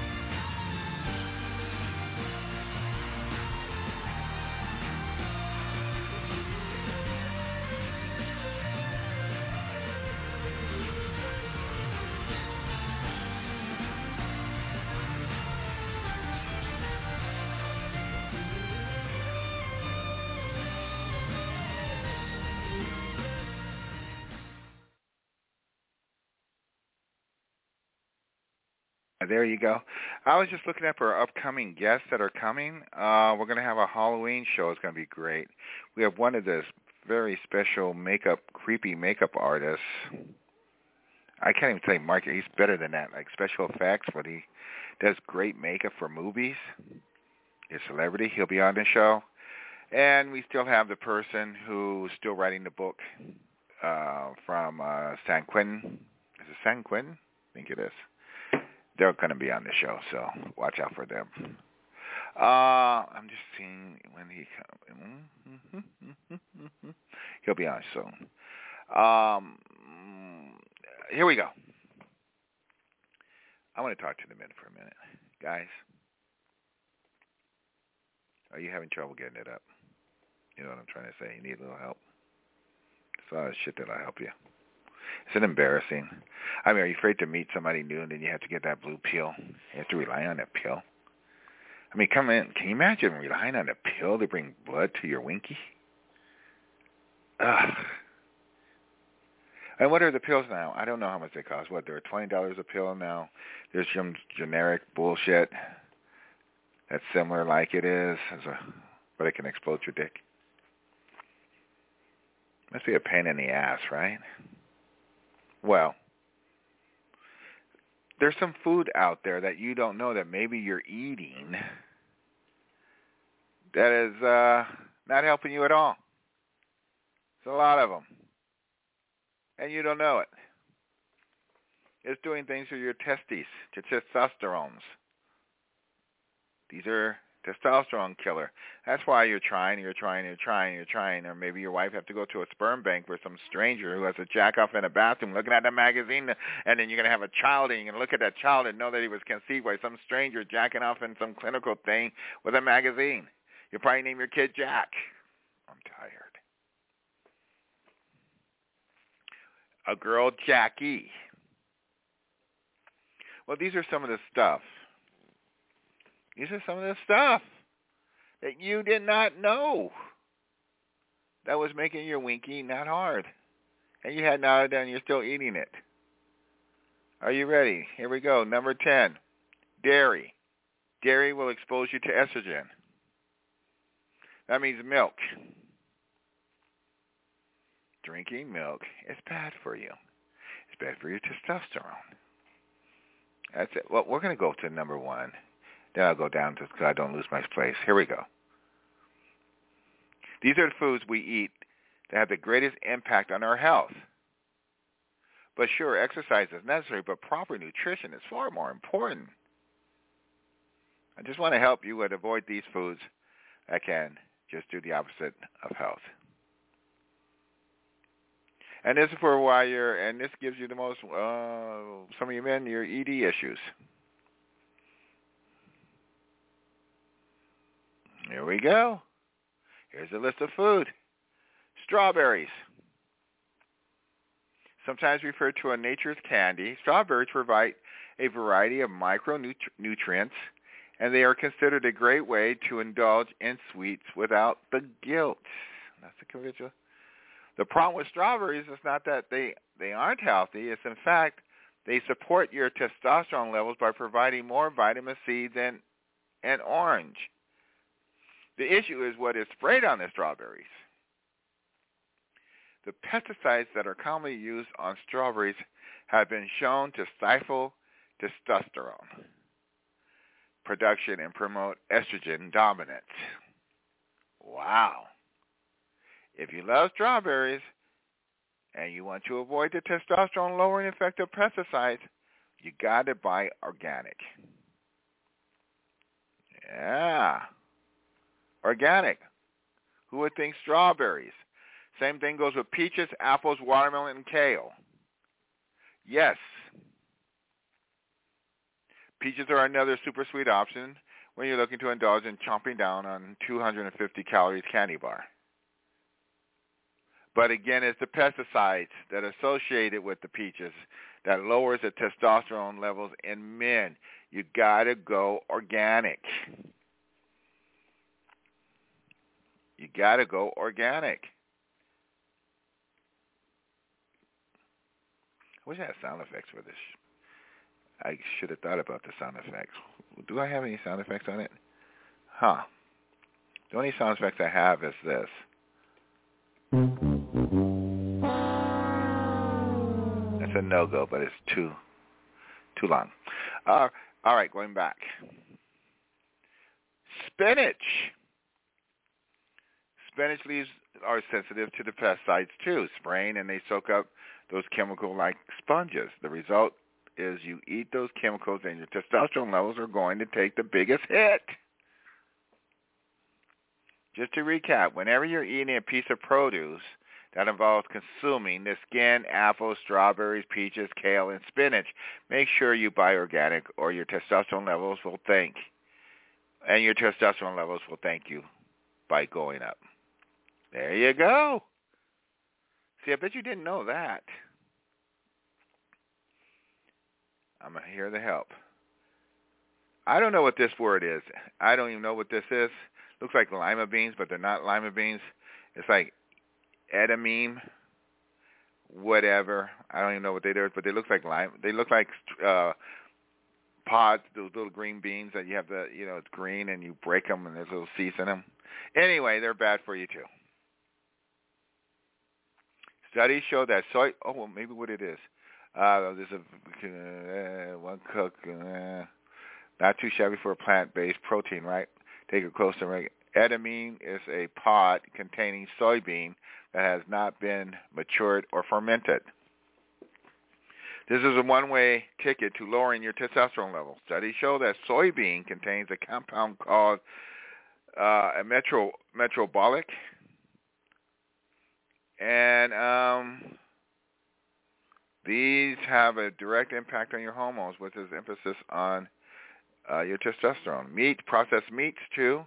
There you go. I was just looking up our upcoming guests that are coming. Uh, we're going to have a Halloween show. It's going to be great. We have one of the very special makeup, creepy makeup artists. I can't even say Mark. He's better than that. Like special effects, but he does great makeup for movies. He's a celebrity. He'll be on the show. And we still have the person who's still writing the book uh, from uh, San Quentin. Is it San Quentin? I think it is. They're going to be on the show, so watch out for them. Uh, I'm just seeing when he comes. He'll be on soon. Um, here we go. I want to talk to the men for a minute. Guys, are you having trouble getting it up? You know what I'm trying to say? You need a little help? It's a lot of shit that'll help you. Is it embarrassing? I mean, are you afraid to meet somebody new and then you have to get that blue pill? You have to rely on that pill? I mean, come in. Can you imagine relying on a pill to bring blood to your winky? Ugh. And what are the pills now? I don't know how much they cost. What, they're twenty dollars a pill now? There's some generic bullshit that's similar like it is, as a, but it can explode your dick. Must be a pain in the ass, right? Well, there's some food out there that you don't know that maybe you're eating that is uh, not helping you at all. There's a lot of them. And you don't know it. It's doing things to your testes, to testosterones. These are Testosterone killer. That's why you're trying, you're trying, you're trying, you're trying. Or maybe your wife have to go to a sperm bank for some stranger who has a jack off in a bathroom looking at the magazine, and then you're going to have a child, and you're going to look at that child and know that he was conceived by some stranger jacking off in some clinical thing with a magazine. You'll probably name your kid Jack. I'm tired. A girl, Jackie. Well, these are some of the stuff. These are some of the stuff that you did not know that was making your winky not hard. And you had not done, you're still eating it. Are you ready? Here we go. Number ten, dairy. Dairy will expose you to estrogen. That means milk. Drinking milk is bad for you. It's bad for your testosterone. That's it. Well, we're going to go to number one. Then I'll go down to so I don't lose my place. Here we go. These are the foods we eat that have the greatest impact on our health. But sure, exercise is necessary, but proper nutrition is far more important. I just want to help you with avoid these foods that can just do the opposite of health. And this is for why you're, and this gives you the most, uh, some of you men, your E D issues. Here we go. Here's a list of food. Strawberries. Sometimes referred to as nature's candy, strawberries provide a variety of micronutrients, and they are considered a great way to indulge in sweets without the guilt. That's the conventional. The problem with strawberries is not that they, they aren't healthy. It's in fact they support your testosterone levels by providing more vitamin C than an orange. The issue is what is sprayed on the strawberries. The pesticides that are commonly used on strawberries have been shown to stifle testosterone production and promote estrogen dominance. Wow. If you love strawberries and you want to avoid the testosterone-lowering effect of pesticides, you got to buy organic. Yeah. Organic. Who would think strawberries? Same thing goes with peaches, apples, watermelon, and kale. Yes. Peaches are another super sweet option when you're looking to indulge in chomping down on two hundred fifty calories candy bar. But again, it's the pesticides that are associated with the peaches that lowers the testosterone levels in men. You got to go organic. You got to go organic. I wish I had sound effects for this. I should have thought about the sound effects. Do I have any sound effects on it? Huh. The only sound effects I have is this. It's a no-go, but it's too too long. Uh, all right, going back. Spinach. Spinach leaves are sensitive to the pesticides too, spraying, and they soak up those chemicals like sponges. The result is you eat those chemicals and your testosterone levels are going to take the biggest hit. Just to recap, whenever you're eating a piece of produce that involves consuming the skin, apples, strawberries, peaches, kale, and spinach, make sure you buy organic or your testosterone levels will thank, and your testosterone levels will thank you by going up. There you go. See, I bet you didn't know that. I'm here to help. I don't know what this word is. I don't even know what this is. Looks like lima beans, but they're not lima beans. It's like edamame, whatever. I don't even know what they do, but they look like lime. They look like uh, pods, those little green beans that you have the, you know, it's green and you break them and there's little seeds in them. Anyway, they're bad for you too. Studies show that soy, oh, well, maybe what it is. Uh, there's a, uh, one cook, uh, not too shabby for a plant-based protein, right? Take a closer look. Edamame is a pod containing soybean that has not been matured or fermented. This is a one-way ticket to lowering your testosterone level. Studies show that soybean contains a compound called uh, a metro metabolic, and um, these have a direct impact on your hormones, with this emphasis on uh, your testosterone. Meat, processed meats too.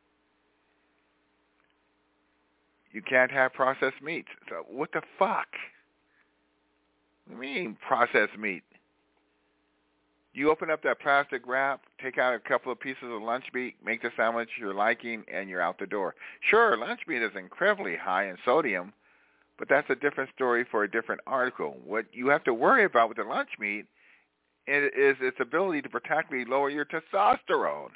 You can't have processed meats. So what the fuck? What do you mean processed meat? You open up that plastic wrap, take out a couple of pieces of lunch meat, make the sandwich you're liking, and you're out the door. Sure, lunch meat is incredibly high in sodium, but that's a different story for a different article. What you have to worry about with the lunch meat is its ability to practically lower your testosterone.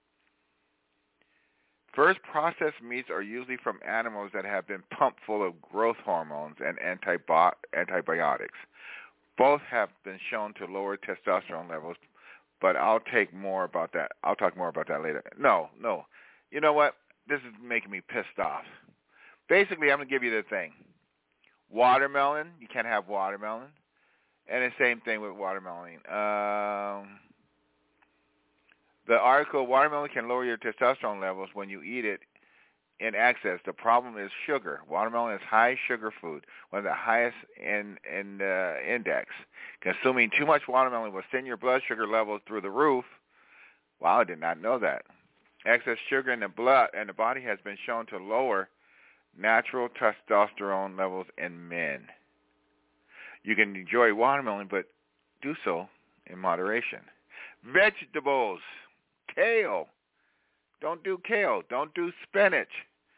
First, processed meats are usually from animals that have been pumped full of growth hormones and antibi- antibiotics. Both have been shown to lower testosterone levels, but I'll take more about that. I'll talk more about that later. No, no. You know what? This is making me pissed off. Basically, I'm going to give you the thing. Watermelon, you can't have watermelon. And the same thing with watermelon. Um, the article, watermelon can lower your testosterone levels when you eat it in excess. The problem is sugar. Watermelon is high sugar food, one of the highest in, in uh, index. Consuming too much watermelon will send your blood sugar levels through the roof. Wow, I did not know that. Excess sugar in the blood and the body has been shown to lower natural testosterone levels in men. You can enjoy watermelon, but do so in moderation. Vegetables, kale. Don't do kale. Don't do spinach.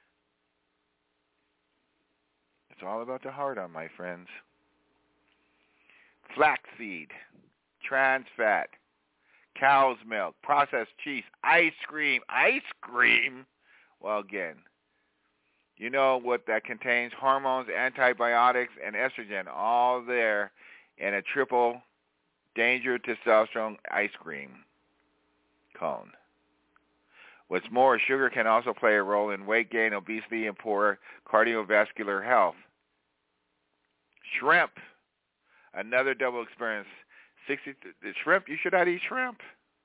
It's all about the heart on, my friends. Flaxseed, trans fat, cow's milk, processed cheese, ice cream. Ice cream? Well, again, you know what that contains? Hormones, antibiotics, and estrogen, all there in a triple danger testosterone ice cream cone. What's more, sugar can also play a role in weight gain, obesity, and poor cardiovascular health. Shrimp, another double experience. sixty the shrimp, you should not eat shrimp.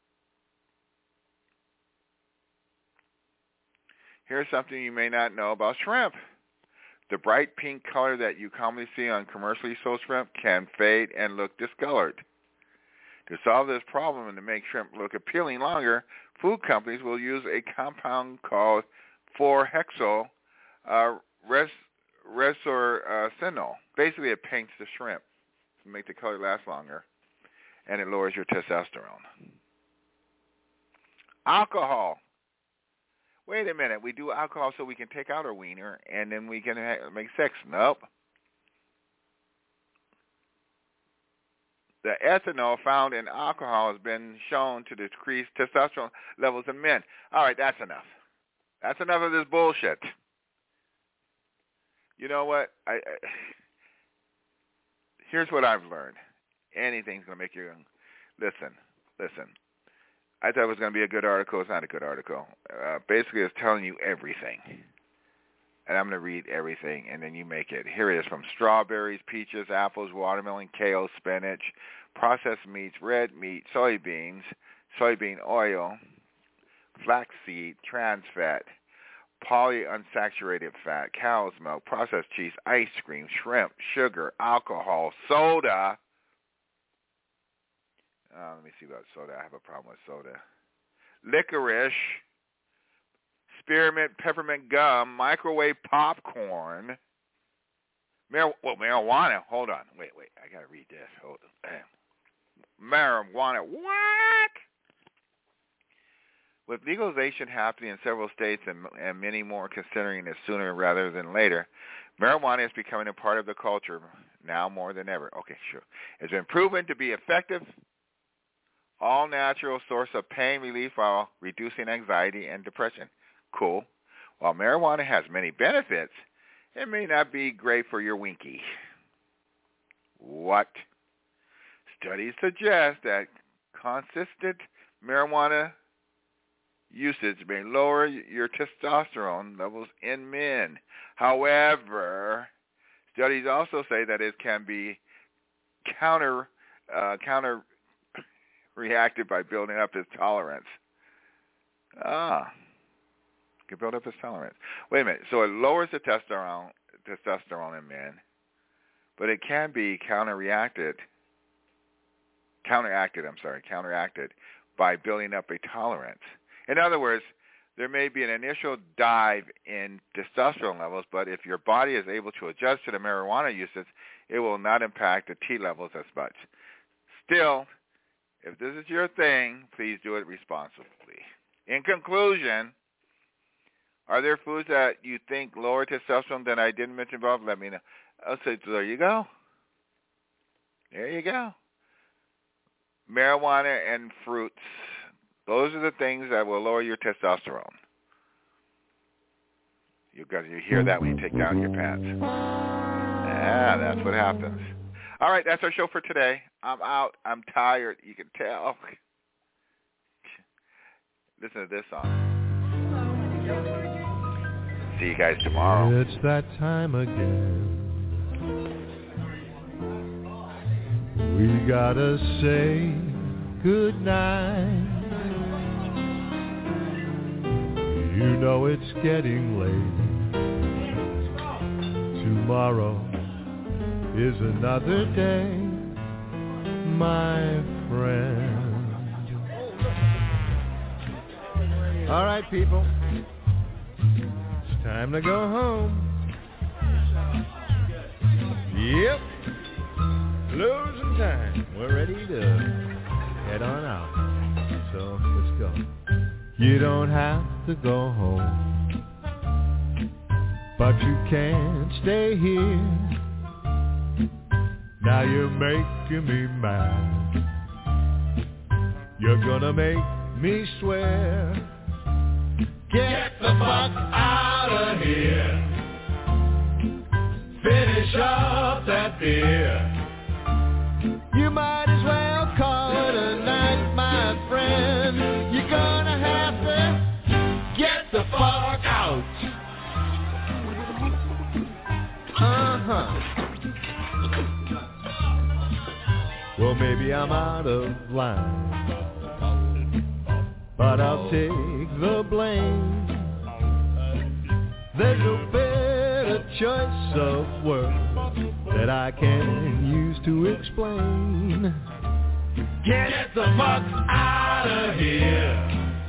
Here's something you may not know about shrimp. The bright pink color that you commonly see on commercially sold shrimp can fade and look discolored. To solve this problem and to make shrimp look appealing longer, food companies will use a compound called four hexyl uh, res, resorcinol. Basically, it paints the shrimp to make the color last longer, and it lowers your testosterone. Alcohol. Wait a minute, we do alcohol so we can take out our wiener and then we can ha- make sex. Nope. The ethanol found in alcohol has been shown to decrease testosterone levels in men. All right, that's enough. That's enough of this bullshit. You know what? I, I here's what I've learned. Anything's going to make you listen. Listen. I thought it was going to be a good article. It's not a good article. Uh, basically, it's telling you everything. And I'm going to read everything, and then you make it. Here it is: from strawberries, peaches, apples, watermelon, kale, spinach, processed meats, red meat, soybeans, soybean oil, flaxseed, trans fat, polyunsaturated fat, cow's milk, processed cheese, ice cream, shrimp, sugar, alcohol, soda. Uh, let me see about soda. I have a problem with soda. Licorice, spearmint, peppermint gum, microwave popcorn, Mar- well, marijuana. Hold on. Wait, wait. I got to read this. Hold on. Marijuana. What? With legalization happening in several states and, and many more considering it sooner rather than later, marijuana is becoming a part of the culture now more than ever. Okay, sure. It's been proven to be effective, all-natural source of pain relief while reducing anxiety and depression. Cool. While marijuana has many benefits, it may not be great for your winky. What? Studies suggest that consistent marijuana usage may lower your testosterone levels in men. However, studies also say that it can be counter uh, counter reacted by building up his tolerance. Ah, can build up his tolerance. Wait a minute. So it lowers the testosterone, testosterone in men, but it can be counter-reacted, counteracted. I'm sorry, counteracted by building up a tolerance. In other words, there may be an initial dive in testosterone levels, but if your body is able to adjust to the marijuana usage, it will not impact the T levels as much. Still, if this is your thing, please do it responsibly. In conclusion, are there foods that you think lower testosterone that I didn't mention above? Let me know. I'll say, so there you go. There you go. Marijuana and fruits. Those are the things that will lower your testosterone. You got you hear that when you take down your pants. Yeah, that's what happens. All right, that's our show for today. I'm out. I'm tired. You can tell. Listen to this song. See you guys tomorrow. It's that time again. We gotta say goodnight. You know it's getting late. Tomorrow is another day, my friend. All right, people. It's time to go home. Yep. Closing time. We're ready to head on out. So let's go. You don't have to go home, but you can't stay here. Now you're making me mad. You're gonna make me swear. Get the fuck out of here. Finish up that beer. You might as well call it a night, my friend. You're gonna have to get the fuck out. Uh-huh. Well, maybe I'm out of line, but I'll take the blame. There's no better choice of words that I can use to explain. Get the fuck out of here.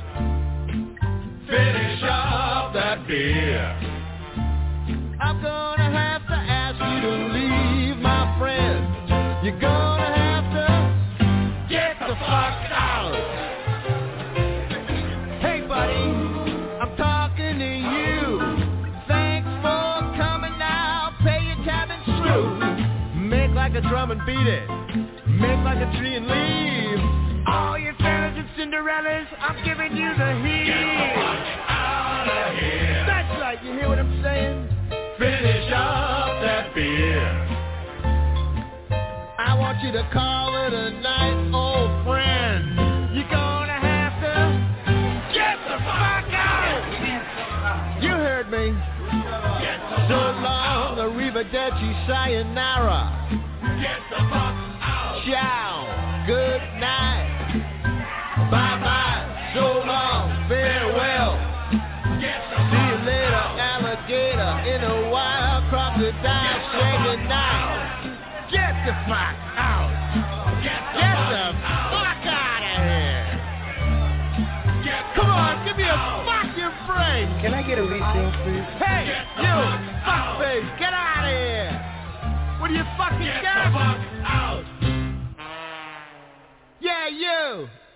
Finish up that beer. I'm gonna have to ask you to leave, my friend. You're gonna have to get the fuck out. Hey, buddy, I'm talking to you. Thanks for coming now. Pay your tab and screw. Make like a drum and beat it. Make like a tree and leave. All your fellas and Cinderellas, I'm giving you the heat. Get the fuck out of here. That's right, you hear what I'm saying? Finish up that beer. I want you to call it a night, old friend. You're gonna have to get the fuck out. You heard me. So long, arrivederci, sayonara. Get the fuck out. Ciao, good night. Bye-bye, so long, farewell. See you later, alligator, in a wild crocodile, say goodnight. Get the fuck out. Get the fuck out of here. Come on, give me a fucking break. Can I get a refill, please? Hey, you, fuckface, get out of here. What do you fucking get? Get the fuck out. Yeah, you.